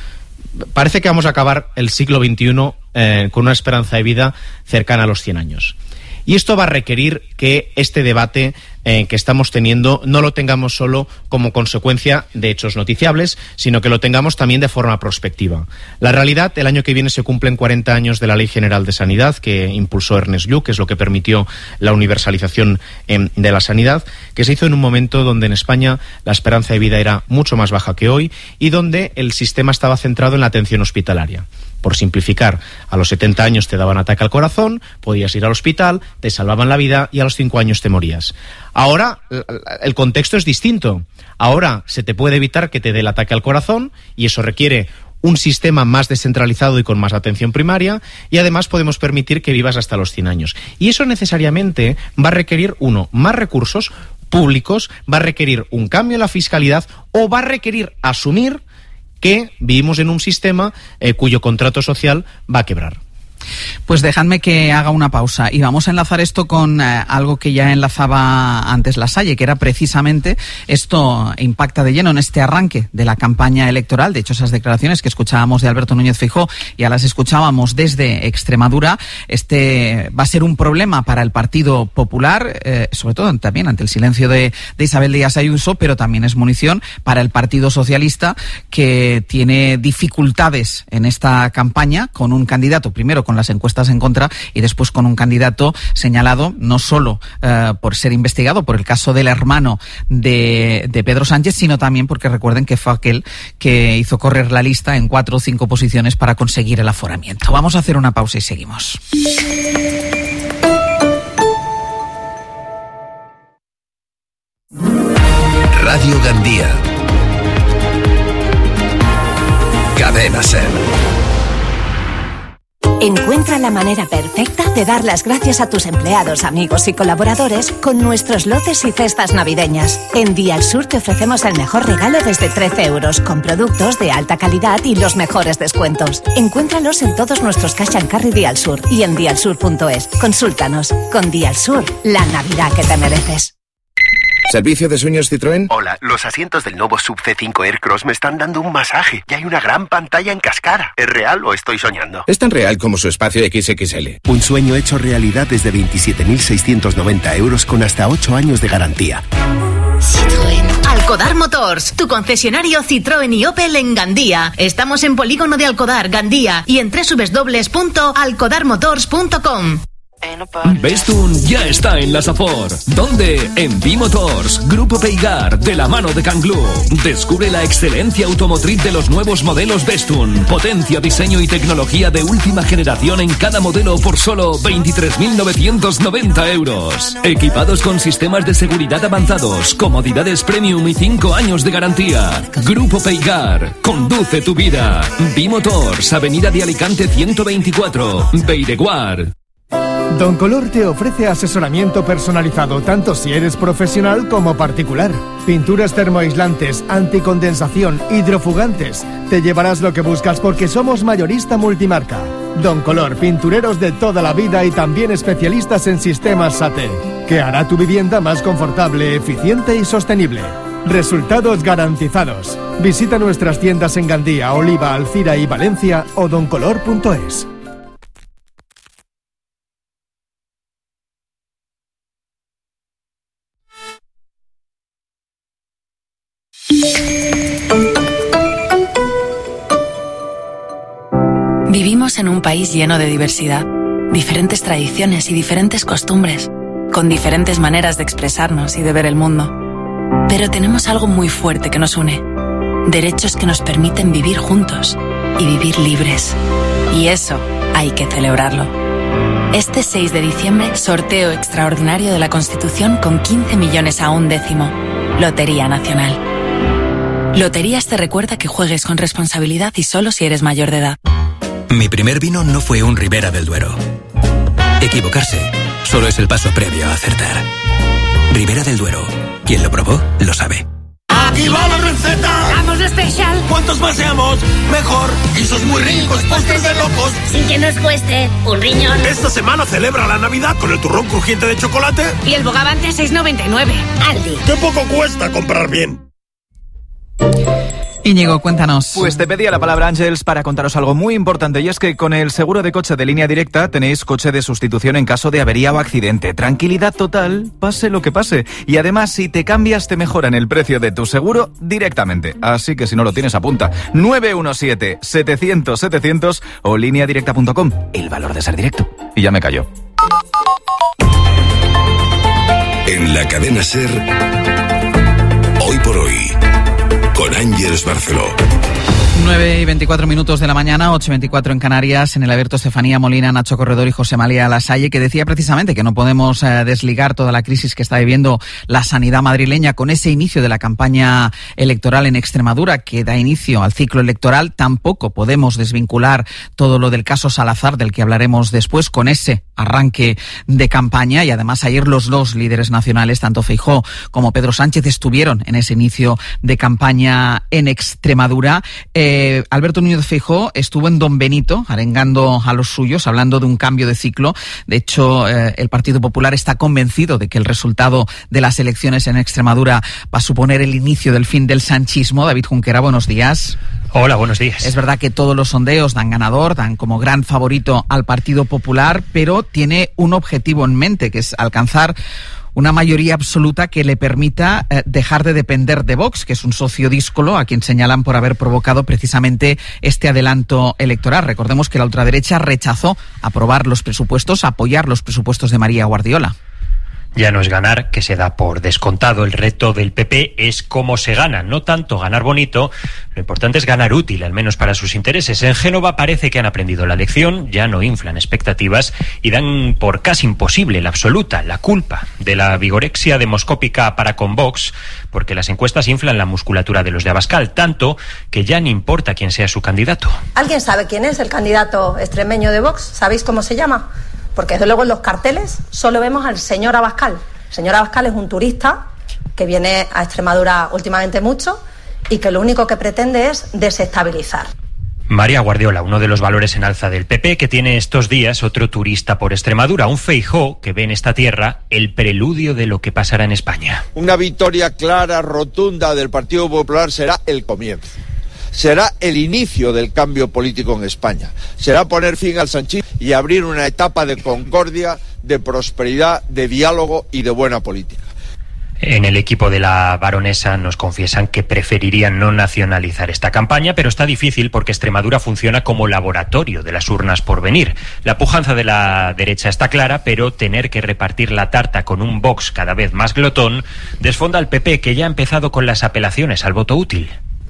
Parece que vamos a acabar el siglo veintiuno eh, con una esperanza de vida cercana a los cien años. Y esto va a requerir que este debate eh, que estamos teniendo no lo tengamos solo como consecuencia de hechos noticiables, sino que lo tengamos también de forma prospectiva. La realidad, el año que viene se cumplen cuarenta años de la Ley General de Sanidad que impulsó Ernest Lluch, que es lo que permitió la universalización eh, de la sanidad, que se hizo en un momento donde en España la esperanza de vida era mucho más baja que hoy y donde el sistema estaba centrado en la atención hospitalaria. Por simplificar, a los setenta años te daban ataque al corazón, podías ir al hospital, te salvaban la vida y a los cinco años te morías. Ahora el contexto es distinto. Ahora se te puede evitar que te dé el ataque al corazón y eso requiere un sistema más descentralizado y con más atención primaria, y además podemos permitir que vivas hasta los cien años. Y eso necesariamente va a requerir, uno, más recursos públicos, va a requerir un cambio en la fiscalidad o va a requerir asumir que vivimos en un sistema eh, cuyo contrato social va a quebrar. Pues dejadme que haga una pausa y vamos a enlazar esto con eh, algo que ya enlazaba antes La Salle, que era precisamente esto impacta de lleno en este arranque de la campaña electoral. De hecho, esas declaraciones que escuchábamos de Alberto Núñez Feijóo ya las escuchábamos desde Extremadura. Este va a ser un problema para el Partido Popular, eh, sobre todo también ante el silencio de, de Isabel Díaz Ayuso, pero también es munición para el Partido Socialista, que tiene dificultades en esta campaña con un candidato, primero con las encuestas en contra y después con un candidato señalado no solo eh, por ser investigado por el caso del hermano de, de Pedro Sánchez, sino también porque recuerden que fue aquel que hizo correr la lista en cuatro o cinco posiciones para conseguir el aforamiento. Vamos a hacer una pausa y seguimos. Radio Gandía. Cadena SER. Encuentra la manera perfecta de dar las gracias a tus empleados, amigos y colaboradores con nuestros lotes y cestas navideñas. En Dial Sur te ofrecemos el mejor regalo desde trece euros, con productos de alta calidad y los mejores descuentos. Encuéntralos en todos nuestros Cash and Carry Dial Sur y en dial sur punto es. Consúltanos. Con Dial Sur, la Navidad que te mereces. ¿Servicio de sueños Citroën? Hola, los asientos del nuevo Sub C cinco Aircross me están dando un masaje y hay una gran pantalla en cascara. ¿Es real o estoy soñando? Es tan real como su espacio equis equis ele. Un sueño hecho realidad desde veintisiete mil seiscientos noventa euros con hasta ocho años de garantía. Citroën. Alcodar Motors, tu concesionario Citroën y Opel en Gandía. Estamos en Polígono de Alcodar, Gandía, y en doble u doble u doble u punto alcodar motors punto com. Bestun ya está en la Safor. ¿Dónde? En B-Motors, Grupo Peigar, de la mano de Canglú. Descubre la excelencia automotriz de los nuevos modelos Bestun. Potencia, diseño y tecnología de última generación en cada modelo por solo veintitrés mil novecientos noventa euros. Equipados con sistemas de seguridad avanzados, comodidades premium y cinco años de garantía. Grupo Peigar, conduce tu vida. B-Motors, Avenida de Alicante ciento veinticuatro, Beireguar. Don Color te ofrece asesoramiento personalizado tanto si eres profesional como particular. Pinturas termoaislantes, anticondensación, hidrofugantes. Te llevarás lo que buscas porque somos mayorista multimarca. Don Color, pintureros de toda la vida y también especialistas en sistemas SATE, que hará tu vivienda más confortable, eficiente y sostenible. Resultados garantizados. Visita nuestras tiendas en Gandía, Oliva, Alcira y Valencia o doncolor punto es. Vivimos en un país lleno de diversidad, diferentes tradiciones y diferentes costumbres, con diferentes maneras de expresarnos y de ver el mundo. Pero tenemos algo muy fuerte que nos une, derechos que nos permiten vivir juntos y vivir libres. Y eso hay que celebrarlo. Este seis de diciembre, sorteo extraordinario de la Constitución con quince millones a un décimo. Lotería Nacional. Loterías te recuerda que juegues con responsabilidad y solo si eres mayor de edad. Mi primer vino no fue un Ribera del Duero. Equivocarse solo es el paso previo a acertar. Ribera del Duero. Quien lo probó, lo sabe. ¡Aquí va la receta! ¡Vamos especial! ¡Cuantos más seamos, mejor! ¡Guisos muy ricos, postres de locos! Sin que nos cueste un riñón. Esta semana celebra la Navidad con el turrón crujiente de chocolate. Y el bogavante a seis noventa y nueve. Aldi. ¡Qué poco cuesta comprar bien! Íñigo, cuéntanos. Pues te pedía la palabra, Ángels, para contaros algo muy importante, y es que con el seguro de coche de Línea Directa tenéis coche de sustitución en caso de avería o accidente. Tranquilidad total, pase lo que pase. Y además, si te cambias, te mejoran el precio de tu seguro directamente. Así que si no lo tienes, apunta. nueve uno siete, setecientos, setecientos o línea directa punto com. El valor de ser directo. Y ya me cayó. En la cadena SER, hoy por hoy, con Ángeles Barceló. nueve y veinticuatro minutos de la mañana, ocho y veinticuatro en Canarias, en el abierto Estefanía Molina, Nacho Corredor y José María Lasalle, que decía precisamente que no podemos eh, desligar toda la crisis que está viviendo la sanidad madrileña con ese inicio de la campaña electoral en Extremadura, que da inicio al ciclo electoral. Tampoco podemos desvincular todo lo del caso Salazar, del que hablaremos después, con ese arranque de campaña. Y además ayer los dos líderes nacionales, tanto Feijóo como Pedro Sánchez, estuvieron en ese inicio de campaña en Extremadura. Eh, Eh, Alberto Núñez Feijóo estuvo en Don Benito arengando a los suyos, hablando de un cambio de ciclo. De hecho, eh, el Partido Popular está convencido de que el resultado de las elecciones en Extremadura va a suponer el inicio del fin del sanchismo. David Junquera, buenos días. Hola, buenos días. Es verdad que todos los sondeos dan ganador, dan como gran favorito al Partido Popular, pero tiene un objetivo en mente, que es alcanzar una mayoría absoluta que le permita eh, dejar de depender de Vox, que es un socio díscolo a quien señalan por haber provocado precisamente este adelanto electoral. Recordemos que la ultraderecha rechazó aprobar los presupuestos, apoyar los presupuestos de María Guardiola. Ya no es ganar, que se da por descontado. El reto del P P es cómo se gana, no tanto ganar bonito, lo importante es ganar útil, al menos para sus intereses. En Génova parece que han aprendido la lección, ya no inflan expectativas y dan por casi imposible la absoluta, la culpa de la vigorexia demoscópica para con Vox, porque las encuestas inflan la musculatura de los de Abascal, tanto que ya ni importa quién sea su candidato. ¿Alguien sabe quién es el candidato extremeño de Vox? ¿Sabéis cómo se llama? Porque desde luego en los carteles solo vemos al señor Abascal. El señor Abascal es un turista que viene a Extremadura últimamente mucho y que lo único que pretende es desestabilizar. María Guardiola, uno de los valores en alza del P P, que tiene estos días otro turista por Extremadura, un Feijóo que ve en esta tierra el preludio de lo que pasará en España. Una victoria clara, rotunda del Partido Popular será el comienzo. Será el inicio del cambio político en España. Será poner fin al sanchismo y abrir una etapa de concordia, de prosperidad, de diálogo y de buena política. En el equipo de la baronesa nos confiesan que preferirían no nacionalizar esta campaña, pero está difícil porque Extremadura funciona como laboratorio de las urnas por venir. La pujanza de la derecha está clara, pero tener que repartir la tarta con un Vox cada vez más glotón desfonda al P P, que ya ha empezado con las apelaciones al voto útil.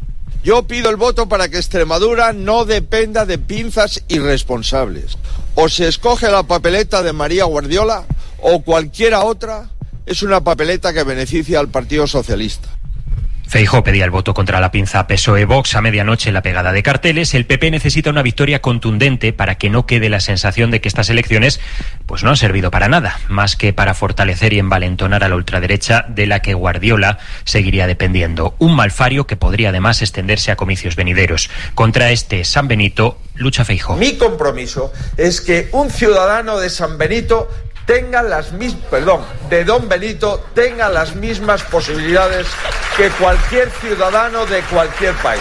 Yo pido el voto para que Extremadura no dependa de pinzas irresponsables. O se escoge la papeleta de María Guardiola o cualquiera otra. Es una papeleta que beneficia al Partido Socialista. Feijóo pedía el voto contra la pinza P S O E-Vox a medianoche en la pegada de carteles. El P P necesita una victoria contundente para que no quede la sensación de que estas elecciones pues no han servido para nada, más que para fortalecer y envalentonar a la ultraderecha, de la que Guardiola seguiría dependiendo. Un malfario que podría además extenderse a comicios venideros. Contra este San Benito lucha Feijóo. Mi compromiso es que un ciudadano de San Benito tenga las mismas, perdón, de Don Benito tenga las mismas posibilidades que cualquier ciudadano de cualquier país.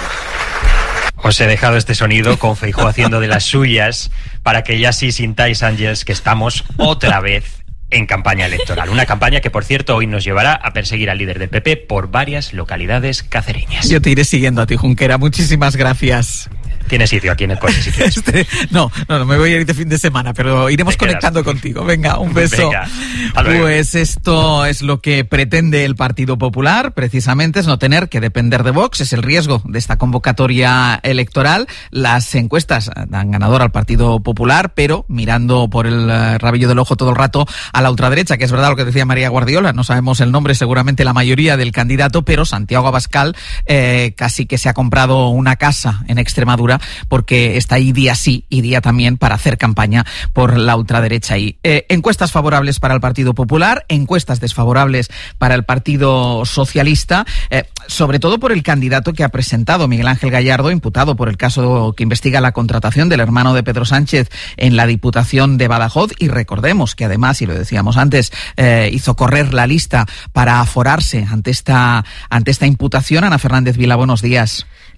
Os he dejado este sonido con Feijóo haciendo de las suyas para que ya sí sintáis, Ángeles, que estamos otra vez en campaña electoral. Una campaña que, por cierto, hoy nos llevará a perseguir al líder del P P por varias localidades cacereñas. Yo te iré siguiendo a ti, Junquera. Muchísimas gracias. Tienes sitio aquí en el coche si quieres. Este, no, no, no, me voy a ir de fin de semana, pero iremos Te conectando quedas. contigo. Venga, un beso. Venga, hasta luego. Pues esto es lo que pretende el Partido Popular, precisamente, es no tener que depender de Vox. Es el riesgo de esta convocatoria electoral. Las encuestas dan ganador al Partido Popular, pero mirando por el uh, rabillo del ojo todo el rato a la ultraderecha, que es verdad lo que decía María Guardiola. No sabemos el nombre, seguramente la mayoría del candidato, pero Santiago Abascal eh, casi que se ha comprado una casa en Extremadura porque está ahí día sí y día también para hacer campaña por la ultraderecha. Y eh, encuestas favorables para el Partido Popular, encuestas desfavorables para el Partido Socialista, eh, sobre todo por el candidato que ha presentado, Miguel Ángel Gallardo, imputado por el caso que investiga la contratación del hermano de Pedro Sánchez en la Diputación de Badajoz. Y recordemos que además, y lo decíamos antes, eh, hizo correr la lista para aforarse ante esta, ante esta imputación. Ana Fernández Vila, buenos días.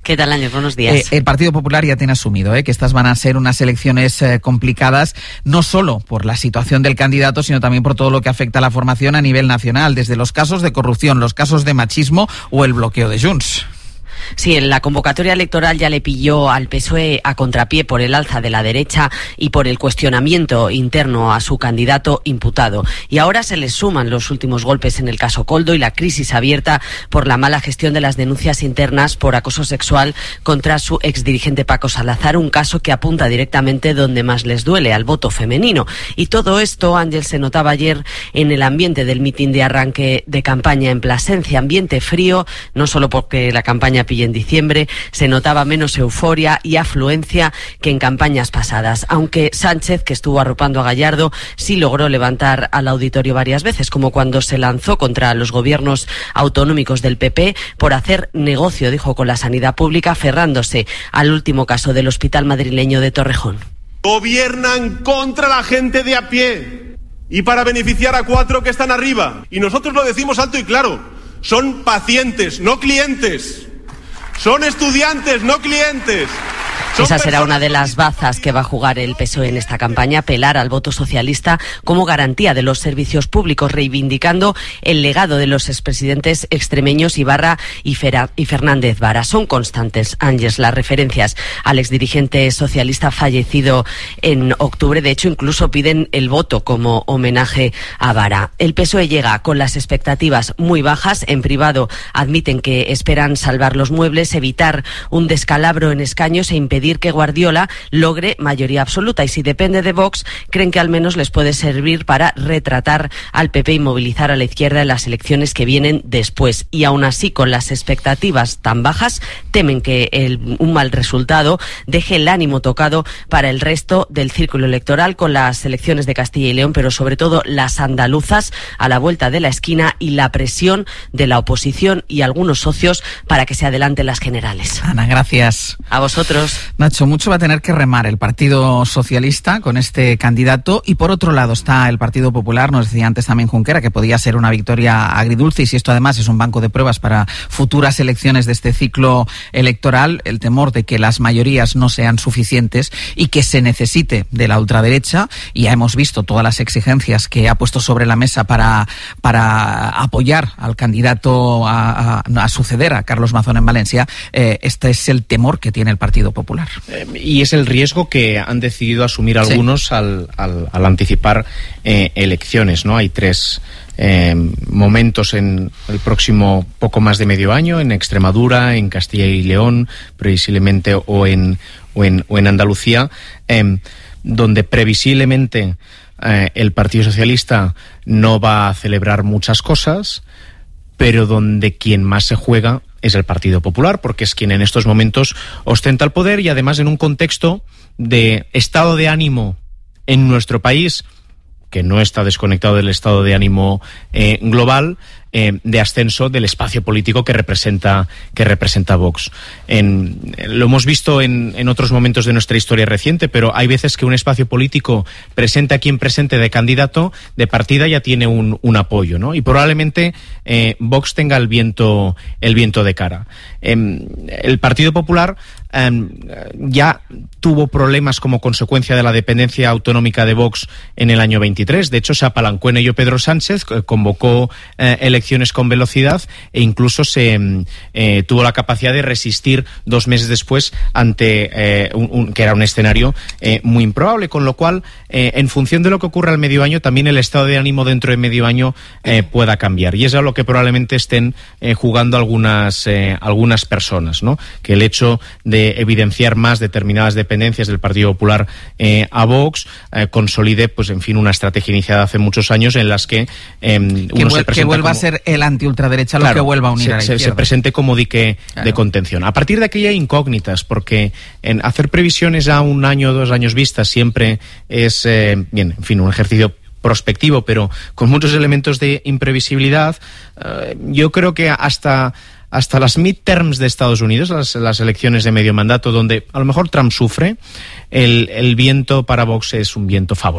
¿Qué tal, Ángel? Buenos días. Eh, el Partido Popular ya tiene asumido eh, que estas van a ser unas elecciones eh, complicadas, no solo por la situación del candidato, sino también por todo lo que afecta a la formación a nivel nacional, desde los casos de corrupción, los casos de machismo o el bloqueo de Junts. Sí, en la convocatoria electoral ya le pilló al P S O E a contrapié por el alza de la derecha y por el cuestionamiento interno a su candidato imputado. Y ahora se les suman los últimos golpes en el caso Koldo y la crisis abierta por la mala gestión de las denuncias internas por acoso sexual contra su exdirigente Paco Salazar, un caso que apunta directamente donde más les duele, al voto femenino. Y todo esto, Ángel, se notaba ayer en el ambiente del mitin de arranque de campaña en Plasencia, ambiente frío, no solo porque la campaña pilla en diciembre, se notaba menos euforia y afluencia que en campañas pasadas, aunque Sánchez, que estuvo arropando a Gallardo, sí logró levantar al auditorio varias veces, como cuando se lanzó contra los gobiernos autonómicos del P P por hacer negocio, dijo, con la sanidad pública, aferrándose al último caso del hospital madrileño de Torrejón. Gobiernan contra la gente de a pie y para beneficiar a cuatro que están arriba. Y nosotros lo decimos alto y claro, son pacientes, no clientes. Son estudiantes, no clientes. Esa será una de las bazas que va a jugar el P S O E en esta campaña, apelar al voto socialista como garantía de los servicios públicos, reivindicando el legado de los expresidentes extremeños Ibarra y, Fera, y Fernández Vara. Son constantes, Ángeles, las referencias al exdirigente socialista fallecido en octubre. De hecho, incluso piden el voto como homenaje a Vara. El P S O E llega con las expectativas muy bajas. En privado admiten que esperan salvar los muebles, evitar un descalabro en escaños e impedir que Guardiola logre mayoría absoluta, y si depende de Vox, creen que al menos les puede servir para retratar al P P y movilizar a la izquierda en las elecciones que vienen después. Y aún así, con las expectativas tan bajas, temen que el, un mal resultado deje el ánimo tocado para el resto del círculo electoral, con las elecciones de Castilla y León, pero sobre todo las andaluzas a la vuelta de la esquina y la presión de la oposición y algunos socios para que se adelanten las generales. Ana, gracias. A vosotros. Nacho, mucho va a tener que remar el Partido Socialista con este candidato, y por otro lado está el Partido Popular. Nos decía antes también Junquera que podía ser una victoria agridulce, y si esto además es un banco de pruebas para futuras elecciones de este ciclo electoral, el temor de que las mayorías no sean suficientes y que se necesite de la ultraderecha, y ya hemos visto todas las exigencias que ha puesto sobre la mesa para, para apoyar al candidato a, a, a suceder a Carlos Mazón en Valencia. Eh, este es el temor que tiene el Partido Popular. Eh, y es el riesgo que han decidido asumir algunos sí. al, al, al anticipar eh, elecciones, ¿no? Hay tres eh, momentos en el próximo poco más de medio año, en Extremadura, en Castilla y León, previsiblemente, o en, o en, o en Andalucía, eh, donde previsiblemente eh, el Partido Socialista no va a celebrar muchas cosas, pero donde quien más se juega es el Partido Popular, porque es quien en estos momentos ostenta el poder, y además en un contexto de estado de ánimo en nuestro país que no está desconectado del estado de ánimo eh, global, eh, de ascenso del espacio político que representa que representa Vox. En, lo hemos visto en, en otros momentos de nuestra historia reciente, pero hay veces que un espacio político presente a quien presente de candidato, de partida ya tiene un, un apoyo, ¿no? Y probablemente eh, Vox tenga el viento el viento de cara. Eh, el Partido Popular eh, ya tuvo problemas como consecuencia de la dependencia autonómica de Vox en el año veintitrés. De hecho, se apalancó en ello Pedro Sánchez, convocó eh, elecciones con velocidad, e incluso se eh, tuvo la capacidad de resistir dos meses después ante eh, un, un, que era un escenario eh, muy improbable, con lo cual eh, en función de lo que ocurra al medio año, también el estado de ánimo dentro de medio año eh, pueda cambiar, y es a lo que probablemente estén eh, jugando algunas eh, algunas personas, ¿no? Que el hecho de evidenciar más determinadas dependencias del Partido Popular eh, a Vox eh, consolide, pues en fin, una estrategia iniciada hace muchos años en las que eh, uno que, se que vuelva como, a ser el antiultraderecha, claro, lo que vuelva a unir se, a la se, izquierda. Se presente como dique claro. de contención. A partir de aquí hay incógnitas, porque en hacer previsiones a un año o dos años vista siempre es, eh, bien, en fin, un ejercicio prospectivo, pero con muchos elementos de imprevisibilidad. Eh, yo creo que hasta... hasta las midterms de Estados Unidos, las, las elecciones de medio mandato, donde a lo mejor Trump sufre, el, el viento para Vox es un viento favorable.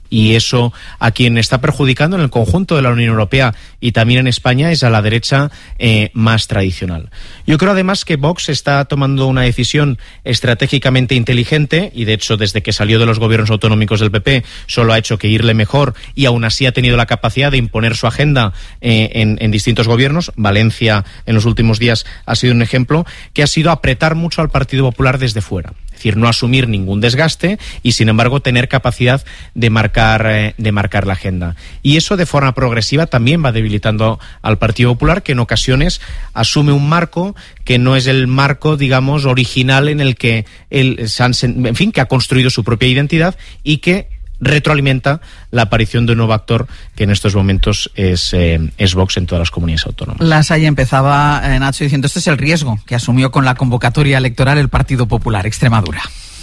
Y eso a quien está perjudicando en el conjunto de la Unión Europea y también en España es a la derecha eh, más tradicional. Yo creo además que Vox está tomando una decisión estratégicamente inteligente y de hecho desde que salió de los gobiernos autonómicos del P P solo ha hecho que irle mejor y aún así ha tenido la capacidad de imponer su agenda eh, en, en distintos gobiernos. Valencia en los últimos días ha sido un ejemplo, que ha sido apretar mucho al Partido Popular desde fuera. Es decir, no asumir ningún desgaste y, sin embargo, tener capacidad de marcar, eh, de marcar la agenda. Y eso, de forma progresiva, también va debilitando al Partido Popular, que en ocasiones asume un marco que no es el marco, digamos, original en el que él, en fin, que ha construido su propia identidad y que retroalimenta la aparición de un nuevo actor que en estos momentos es, eh, es Vox en todas las comunidades autónomas. La Salle empezaba, eh, Nacho, diciendo este es el riesgo que asumió con la convocatoria electoral el Partido Popular, Extremadura.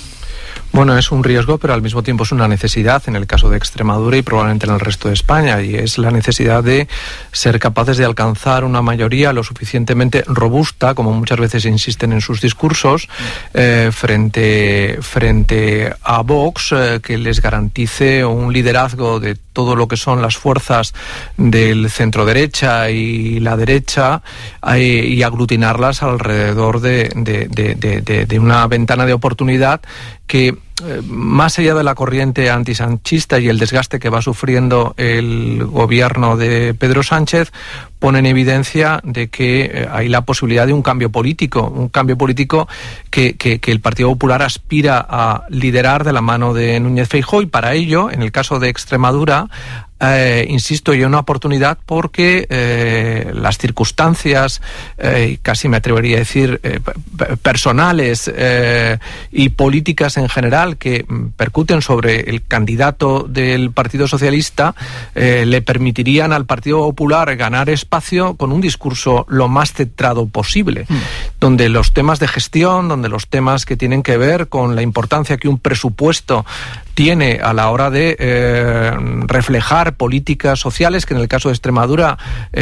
Bueno, es un riesgo, pero al mismo tiempo es una necesidad en el caso de Extremadura y probablemente en el resto de España, y es la necesidad de ser capaces de alcanzar una mayoría lo suficientemente robusta, como muchas veces insisten en sus discursos, eh, frente, frente a Vox, eh, que les garantice un liderazgo de todo lo que son las fuerzas del centro-derecha y la derecha eh, y aglutinarlas alrededor de, de, de, de, de, de una ventana de oportunidad que, eh, más allá de la corriente antisanchista y el desgaste que va sufriendo el gobierno de Pedro Sánchez, pone en evidencia de que eh, hay la posibilidad de un cambio político, un cambio político que, que, que el Partido Popular aspira a liderar de la mano de Núñez Feijóo, y para ello, en el caso de Extremadura, Eh, insisto, y una oportunidad porque eh, las circunstancias, eh, casi me atrevería a decir, eh, personales eh, y políticas en general que percuten sobre el candidato del Partido Socialista eh, le permitirían al Partido Popular ganar espacio con un discurso lo más centrado posible, mm. donde los temas de gestión, donde los temas que tienen que ver con la importancia que un presupuesto tiene a la hora de eh, reflejar políticas sociales que en el caso de Extremadura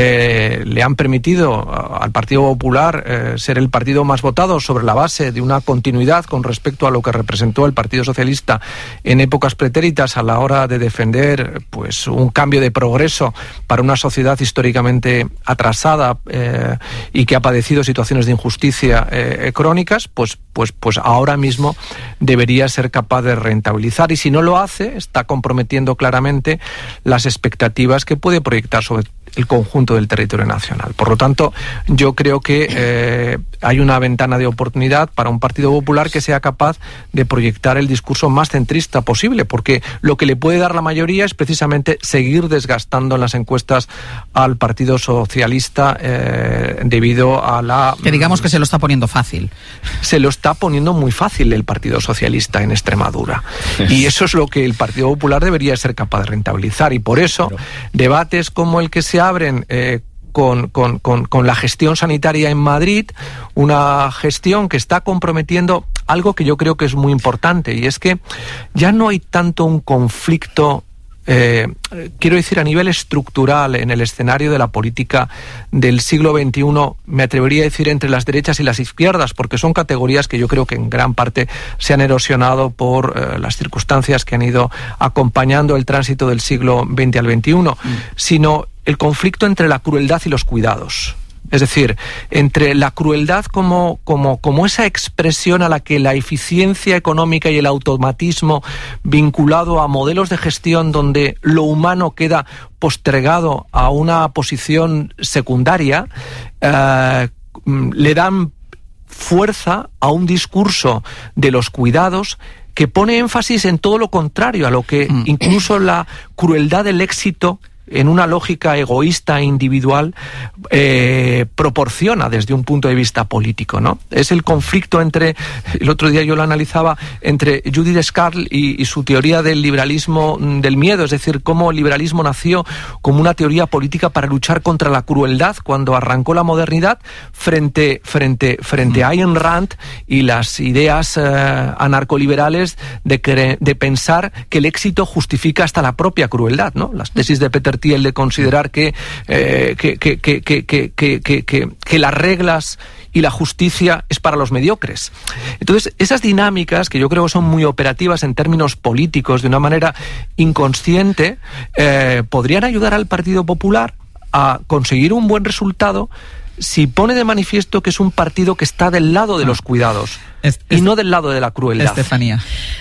eh, le han permitido al Partido Popular eh, ser el partido más votado sobre la base de una continuidad con respecto a lo que representó el Partido Socialista en épocas pretéritas a la hora de defender pues un cambio de progreso para una sociedad históricamente atrasada eh, y que ha padecido situaciones de injusticia eh, crónicas, pues, pues, pues ahora mismo debería ser capaz de rentabilizar, y si no lo hace, está comprometiendo claramente las expectativas que puede proyectar sobre el conjunto del territorio nacional. Por lo tanto, yo creo que eh, hay una ventana de oportunidad para un Partido Popular que sea capaz de proyectar el discurso más centrista posible, porque lo que le puede dar la mayoría es precisamente seguir desgastando en las encuestas al Partido Socialista eh, debido a la... Que digamos que se lo está poniendo fácil. Se lo está poniendo muy fácil el Partido Socialista en Extremadura. Y eso es lo que el Partido Popular debería ser capaz de rentabilizar, y por eso Pero... debates como el que se abren eh, con, con, con, con la gestión sanitaria en Madrid, una gestión que está comprometiendo algo que yo creo que es muy importante, y es que ya no hay tanto un conflicto, eh, quiero decir, a nivel estructural en el escenario de la política del siglo veintiuno, me atrevería a decir entre las derechas y las izquierdas, porque son categorías que yo creo que en gran parte se han erosionado por eh, las circunstancias que han ido acompañando el tránsito del siglo veinte al veintiuno, mm. sino el conflicto entre la crueldad y los cuidados. Es decir, entre la crueldad como, como, como esa expresión a la que la eficiencia económica y el automatismo vinculado a modelos de gestión donde lo humano queda postergado a una posición secundaria, eh, le dan fuerza a un discurso de los cuidados que pone énfasis en todo lo contrario a lo que incluso la crueldad del éxito en una lógica egoísta e individual eh, proporciona desde un punto de vista político, ¿no? Es el conflicto entre, el otro día yo lo analizaba, entre Judith Scarl y, y su teoría del liberalismo del miedo, es decir, cómo el liberalismo nació como una teoría política para luchar contra la crueldad cuando arrancó la modernidad, frente, frente, frente a Ayn Rand y las ideas eh, anarcoliberales de, que, de pensar que el éxito justifica hasta la propia crueldad, ¿no? Las tesis de Peter Thiel de considerar que, eh, que, que, que, que, que, que, que, que las reglas y la justicia es para los mediocres. Entonces, esas dinámicas que yo creo que son muy operativas en términos políticos, de una manera inconsciente, eh, podrían ayudar al Partido Popular a conseguir un buen resultado si pone de manifiesto que es un partido que está del lado de los cuidados es, es, y no del lado de la crueldad. Estefanía.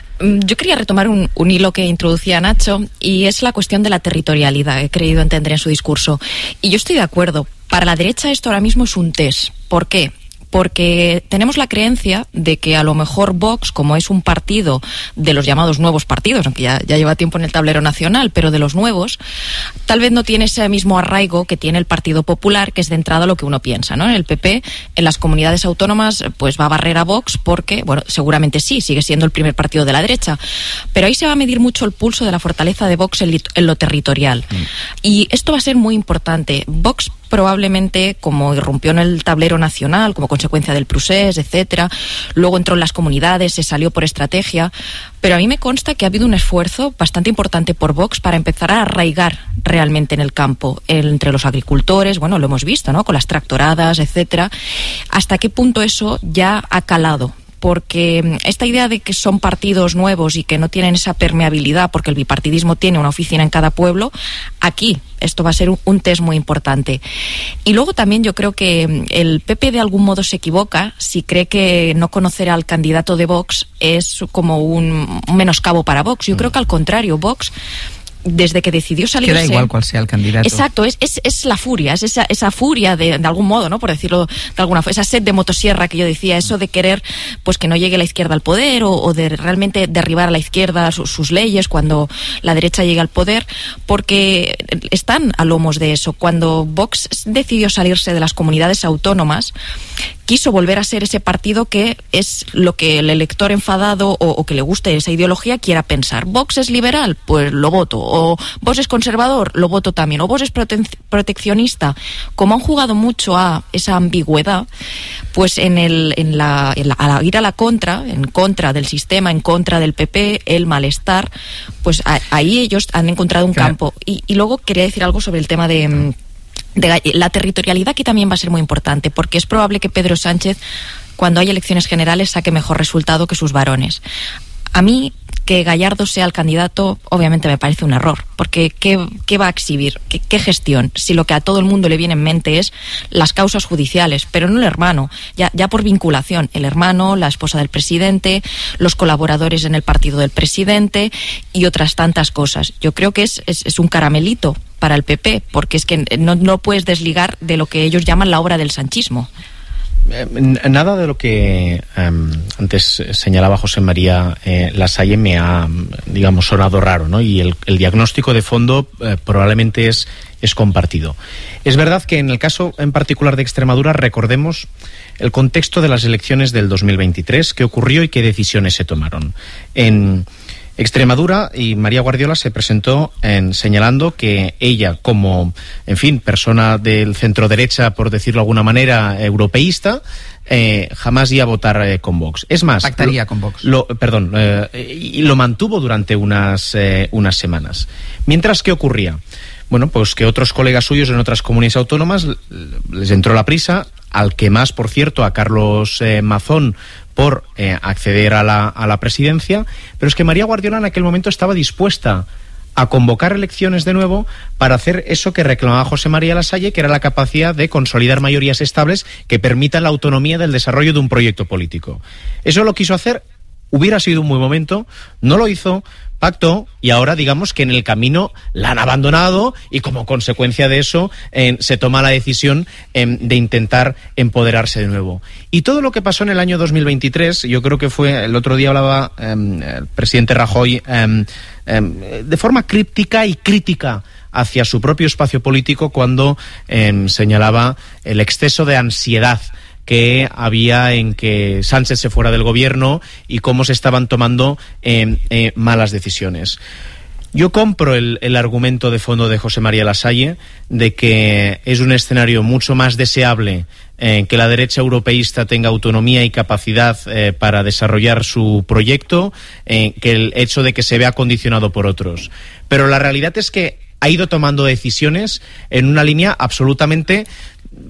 Yo quería retomar un, un hilo que introducía Nacho, y es la cuestión de la territorialidad, he creído entender en su discurso. Y yo estoy de acuerdo. Para la derecha esto ahora mismo es un test. ¿Por qué? Porque tenemos la creencia de que a lo mejor Vox, como es un partido de los llamados nuevos partidos, aunque ya, ya lleva tiempo en el tablero nacional, pero de los nuevos, tal vez no tiene ese mismo arraigo que tiene el Partido Popular, que es de entrada lo que uno piensa, ¿no? El P P en las comunidades autónomas pues va a barrer a Vox porque, bueno, seguramente sí, sigue siendo el primer partido de la derecha, pero ahí se va a medir mucho el pulso de la fortaleza de Vox en, en lo territorial. Mm. Y esto va a ser muy importante. Vox probablemente, como irrumpió en el tablero nacional, como consecuencia del procés, etcétera, luego entró en las comunidades, se salió por estrategia, pero a mí me consta que ha habido un esfuerzo bastante importante por Vox para empezar a arraigar realmente en el campo, entre los agricultores, bueno, lo hemos visto, ¿no?, con las tractoradas, etcétera. ¿Hasta qué punto eso ya ha calado? Porque esta idea de que son partidos nuevos y que no tienen esa permeabilidad, porque el bipartidismo tiene una oficina en cada pueblo, aquí esto va a ser un, un test muy importante. Y luego también yo creo que el P P de algún modo se equivoca si cree que no conocer al candidato de Vox es como un, un menoscabo para Vox. Yo creo que al contrario, Vox, desde que decidió salirse... Queda igual cuál sea el candidato. Exacto, es, es, es la furia, es esa, esa furia de, de algún modo, ¿no?, por decirlo de alguna forma, esa sed de motosierra que yo decía, eso de querer pues que no llegue la izquierda al poder, o, o de realmente derribar a la izquierda sus, sus leyes cuando la derecha llega al poder, porque están a lomos de eso. Cuando Vox decidió salirse de las comunidades autónomas, quiso volver a ser ese partido que es lo que el elector enfadado o, o que le guste esa ideología quiera pensar. Vox es liberal, pues lo voto. O Vox es conservador, lo voto también. O Vox es prote- proteccionista. Como han jugado mucho a esa ambigüedad, pues en el, en la, en la, a ir a la contra, en contra del sistema, en contra del P P, el malestar, pues a, ahí ellos han encontrado un claro. campo. Y, y luego quería decir algo sobre el tema de... de la territorialidad, que también va a ser muy importante, porque es probable que Pedro Sánchez, cuando hay elecciones generales, saque mejor resultado que sus varones. A mí, que Gallardo sea el candidato, obviamente me parece un error, porque ¿qué, qué va a exhibir? ¿Qué, ¿Qué gestión? Si lo que a todo el mundo le viene en mente es las causas judiciales, pero no el hermano, ya, ya por vinculación, el hermano, la esposa del presidente, los colaboradores en el partido del presidente y otras tantas cosas. Yo creo que es, es, es un caramelito para el P P, porque es que no, no puedes desligar de lo que ellos llaman la obra del sanchismo. Eh, nada de lo que eh, antes señalaba José María eh, Lasalle me ha, digamos, sonado raro, ¿no? Y el, el diagnóstico de fondo eh, probablemente es, es compartido. Es verdad que en el caso en particular de Extremadura, recordemos el contexto de las elecciones del dos mil veintitrés, qué ocurrió y qué decisiones se tomaron. En Extremadura, y María Guardiola se presentó en, señalando que ella, como, en fin, persona del centro derecha, por decirlo de alguna manera, europeísta, eh, jamás iba a votar eh, con Vox. Es más, pactaría lo, con Vox. Lo, perdón, eh, y lo mantuvo durante unas, eh, unas semanas. Mientras, ¿qué ocurría? Bueno, pues que otros colegas suyos en otras comunidades autónomas les entró la prisa, al que más, por cierto, a Carlos eh, Mazón, por eh, acceder a la, a la presidencia, pero es que María Guardiola en aquel momento estaba dispuesta a convocar elecciones de nuevo para hacer eso que reclamaba José María Lasalle, que era la capacidad de consolidar mayorías estables que permitan la autonomía del desarrollo de un proyecto político. Eso lo quiso hacer, hubiera sido un buen momento, no lo hizo, pactó, y ahora digamos que en el camino la han abandonado y como consecuencia de eso eh, se toma la decisión eh, de intentar empoderarse de nuevo. Y todo lo que pasó en el año dos mil veintitrés, yo creo que fue, el otro día hablaba eh, el presidente Rajoy eh, eh, de forma críptica y crítica hacia su propio espacio político cuando eh, señalaba el exceso de ansiedad que había en que Sánchez se fuera del gobierno y cómo se estaban tomando eh, eh, malas decisiones. Yo compro el, el argumento de fondo de José María Lasalle de que es un escenario mucho más deseable eh, que la derecha europeísta tenga autonomía y capacidad eh, para desarrollar su proyecto eh, que el hecho de que se vea condicionado por otros. Pero la realidad es que ha ido tomando decisiones en una línea absolutamente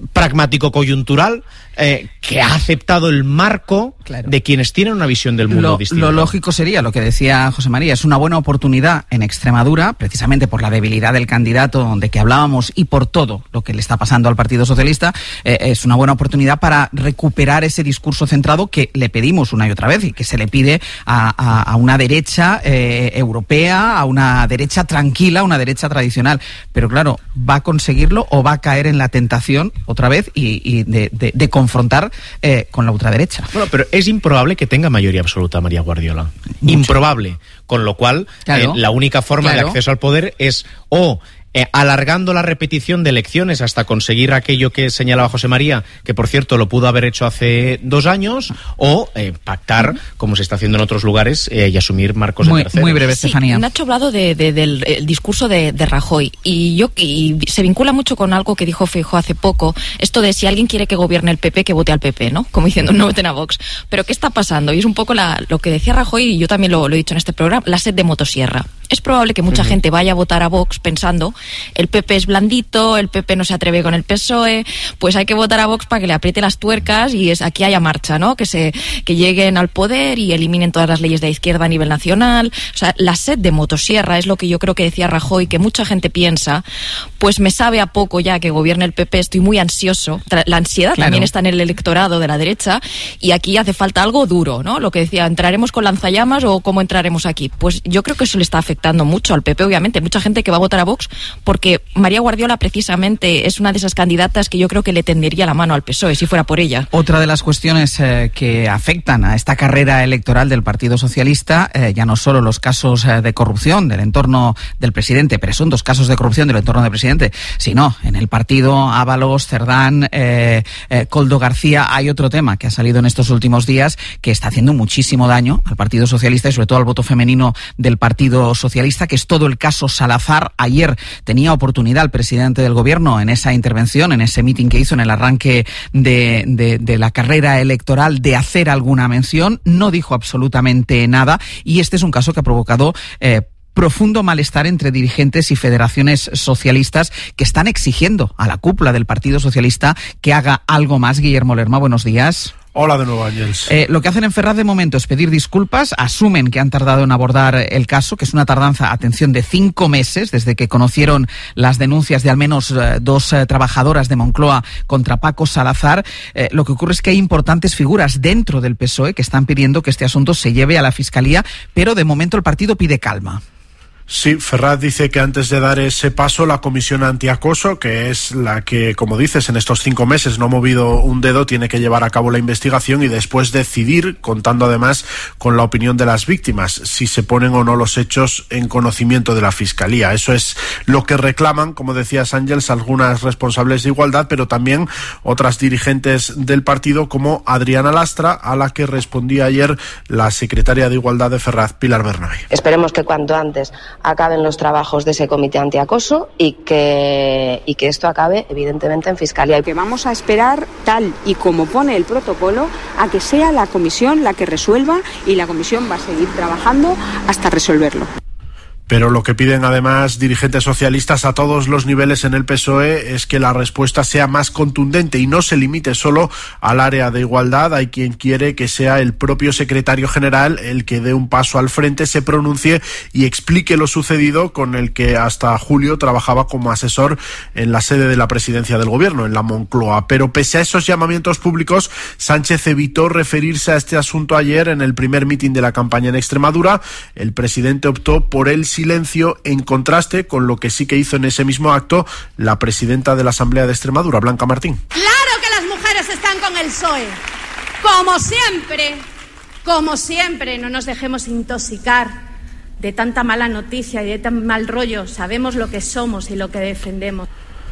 pragmático coyuntural eh, que ha aceptado el marco claro. de quienes tienen una visión del mundo lo, distinta. Lo lógico sería, lo que decía José María, es una buena oportunidad en Extremadura, precisamente por la debilidad del candidato de que hablábamos y por todo lo que le está pasando al Partido Socialista, eh, es una buena oportunidad para recuperar ese discurso centrado que le pedimos una y otra vez y que se le pide a, a, a una derecha eh, europea, a una derecha tranquila, una derecha tradicional. Pero claro, ¿va a conseguirlo o va a caer en la tentación otra vez y, y de, de, de confrontar eh, con la ultraderecha? Bueno, pero es improbable que tenga mayoría absoluta María Guardiola. Mucho. Improbable. Con lo cual, claro, eh, la única forma claro. de acceso al poder es o Eh, alargando la repetición de elecciones hasta conseguir aquello que señalaba José María, que por cierto lo pudo haber hecho hace dos años, o eh, pactar, como se está haciendo en otros lugares, eh, y asumir marcos muy, de terceros. Muy breve, sí, Estefanía. Nacho ha hablado de, de, del el discurso de, de Rajoy, y yo y se vincula mucho con algo que dijo Feijóo hace poco, esto de si alguien quiere que gobierne el P P, que vote al P P, ¿no? Como diciendo, no voten a Vox. Pero ¿qué está pasando? Y es un poco la, lo que decía Rajoy, y yo también lo, lo he dicho en este programa, la sed de motosierra. Es probable que mucha uh-huh. gente vaya a votar a Vox pensando, el P P es blandito, el P P no se atreve con el P S O E, pues hay que votar a Vox para que le apriete las tuercas y es aquí haya marcha, ¿no? Que se que lleguen al poder y eliminen todas las leyes de izquierda a nivel nacional. O sea, la sed de motosierra es lo que yo creo que decía Rajoy, que mucha gente piensa, pues me sabe a poco ya que gobierne el P P, estoy muy ansioso. La ansiedad claro. también está en el electorado de la derecha y aquí hace falta algo duro, ¿no? Lo que decía, ¿entraremos con lanzallamas o cómo entraremos aquí? Pues yo creo que eso le está afectando mucho al P P, obviamente. Mucha gente que va a votar a Vox porque María Guardiola precisamente es una de esas candidatas que yo creo que le tendería la mano al P S O E si fuera por ella. Otra de las cuestiones eh, que afectan a esta carrera electoral del Partido Socialista, eh, ya no solo los casos eh, de corrupción del entorno del presidente, presuntos casos de corrupción del entorno del presidente, sino en el partido Ábalos, Cerdán, eh, eh, Koldo García. Hay otro tema que ha salido en estos últimos días que está haciendo muchísimo daño al Partido Socialista y sobre todo al voto femenino del Partido Socialista, que es todo el caso Salazar. Ayer tenía oportunidad el presidente del gobierno en esa intervención, en ese meeting que hizo en el arranque de, de, de la carrera electoral, de hacer alguna mención. No dijo absolutamente nada y este es un caso que ha provocado eh, profundo malestar entre dirigentes y federaciones socialistas que están exigiendo a la cúpula del Partido Socialista que haga algo más. Guillermo Lerma, buenos días. Hola de nuevo, Ángels. Eh, lo que hacen en Ferraz de momento es pedir disculpas, asumen que han tardado en abordar el caso, que es una tardanza, atención, de cinco meses, desde que conocieron las denuncias de al menos eh, dos eh, trabajadoras de Moncloa contra Paco Salazar. Eh, lo que ocurre es que hay importantes figuras dentro del P S O E que están pidiendo que este asunto se lleve a la Fiscalía, pero de momento el partido pide calma. Sí, Ferraz dice que antes de dar ese paso, la Comisión Antiacoso, que es la que, como dices, en estos cinco meses no ha movido un dedo, tiene que llevar a cabo la investigación y después decidir, contando además con la opinión de las víctimas, si se ponen o no los hechos en conocimiento de la Fiscalía. Eso es lo que reclaman, como decías, Ángels, algunas responsables de igualdad, pero también otras dirigentes del partido, como Adriana Lastra, a la que respondía ayer la secretaria de Igualdad de Ferraz, Pilar Bernabé. Esperemos que cuanto antes acaben los trabajos de ese comité antiacoso y que, y que esto acabe evidentemente en Fiscalía. Que vamos a esperar, tal y como pone el protocolo, a que sea la comisión la que resuelva y la comisión va a seguir trabajando hasta resolverlo. Pero lo que piden además dirigentes socialistas a todos los niveles en el P S O E es que la respuesta sea más contundente y no se limite solo al área de igualdad. Hay quien quiere que sea el propio secretario general el que dé un paso al frente, se pronuncie y explique lo sucedido, con el que hasta julio trabajaba como asesor en la sede de la presidencia del gobierno, en la Moncloa. Pero pese a esos llamamientos públicos, Sánchez evitó referirse a este asunto ayer en el primer mitin de la campaña en Extremadura. El presidente optó por el silencio, en contraste con lo que sí que hizo en ese mismo acto la presidenta de la Asamblea de Extremadura, Blanca Martín. Claro que las mujeres están con el P S O E. Como siempre, como siempre, no nos dejemos intoxicar de tanta mala noticia y de tan mal rollo. Sabemos lo que somos y lo que defendemos.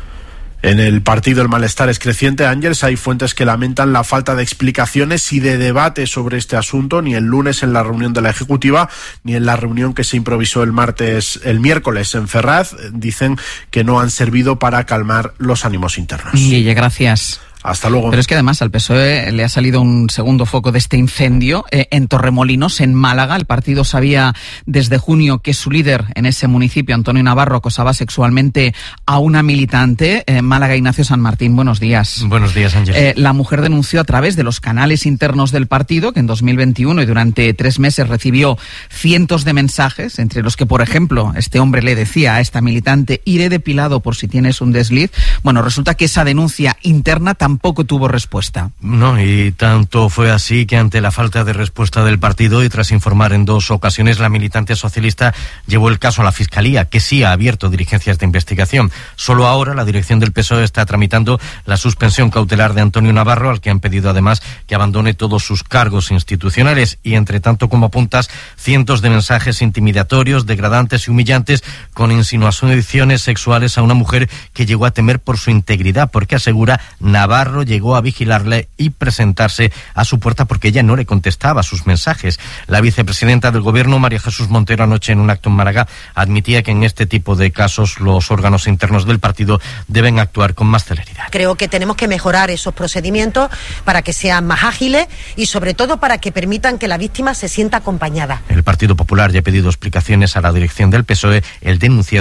En el partido el malestar es creciente, Ángels. Hay fuentes que lamentan la falta de explicaciones y de debate sobre este asunto, ni el lunes en la reunión de la Ejecutiva, ni en la reunión que se improvisó el martes, el miércoles en Ferraz. Dicen que no han servido para calmar los ánimos internos. Guille, gracias. Hasta luego. Pero es que además al P S O E le ha salido un segundo foco de este incendio eh, en Torremolinos, en Málaga. El partido sabía desde junio que su líder en ese municipio, Antonio Navarro, acosaba sexualmente a una militante. Eh, Málaga, Ignacio San Martín, buenos días. Buenos días, Ángel. Eh, la mujer denunció a través de los canales internos del partido que en dos mil veintiuno y durante tres meses recibió cientos de mensajes, entre los que, por ejemplo, este hombre le decía a esta militante: iré depilado por si tienes un desliz. Bueno, resulta que esa denuncia interna tampoco tuvo respuesta. No, y tanto fue así que ante la falta de respuesta del partido y tras informar en dos ocasiones, la militante socialista llevó el caso a la Fiscalía, que sí ha abierto diligencias de investigación. Solo ahora la dirección del P S O E está tramitando la suspensión cautelar de Antonio Navarro, al que han pedido además que abandone todos sus cargos institucionales. Y entre tanto, como apuntas, cientos de mensajes intimidatorios, degradantes y humillantes con insinuaciones sexuales a una mujer que llegó a temer por su integridad, porque asegura Navarro llegó a vigilarle y presentarse a su puerta porque ella no le contestaba sus mensajes. La vicepresidenta del Gobierno, María Jesús Montero, anoche en un acto en Málaga admitía que en este tipo de casos los órganos internos del partido deben actuar con más celeridad. Creo que tenemos que mejorar esos procedimientos para que sean más ágiles y sobre todo para que permitan que la víctima se sienta acompañada. El Partido Popular ya ha pedido explicaciones a la dirección del P S O E. El denunciado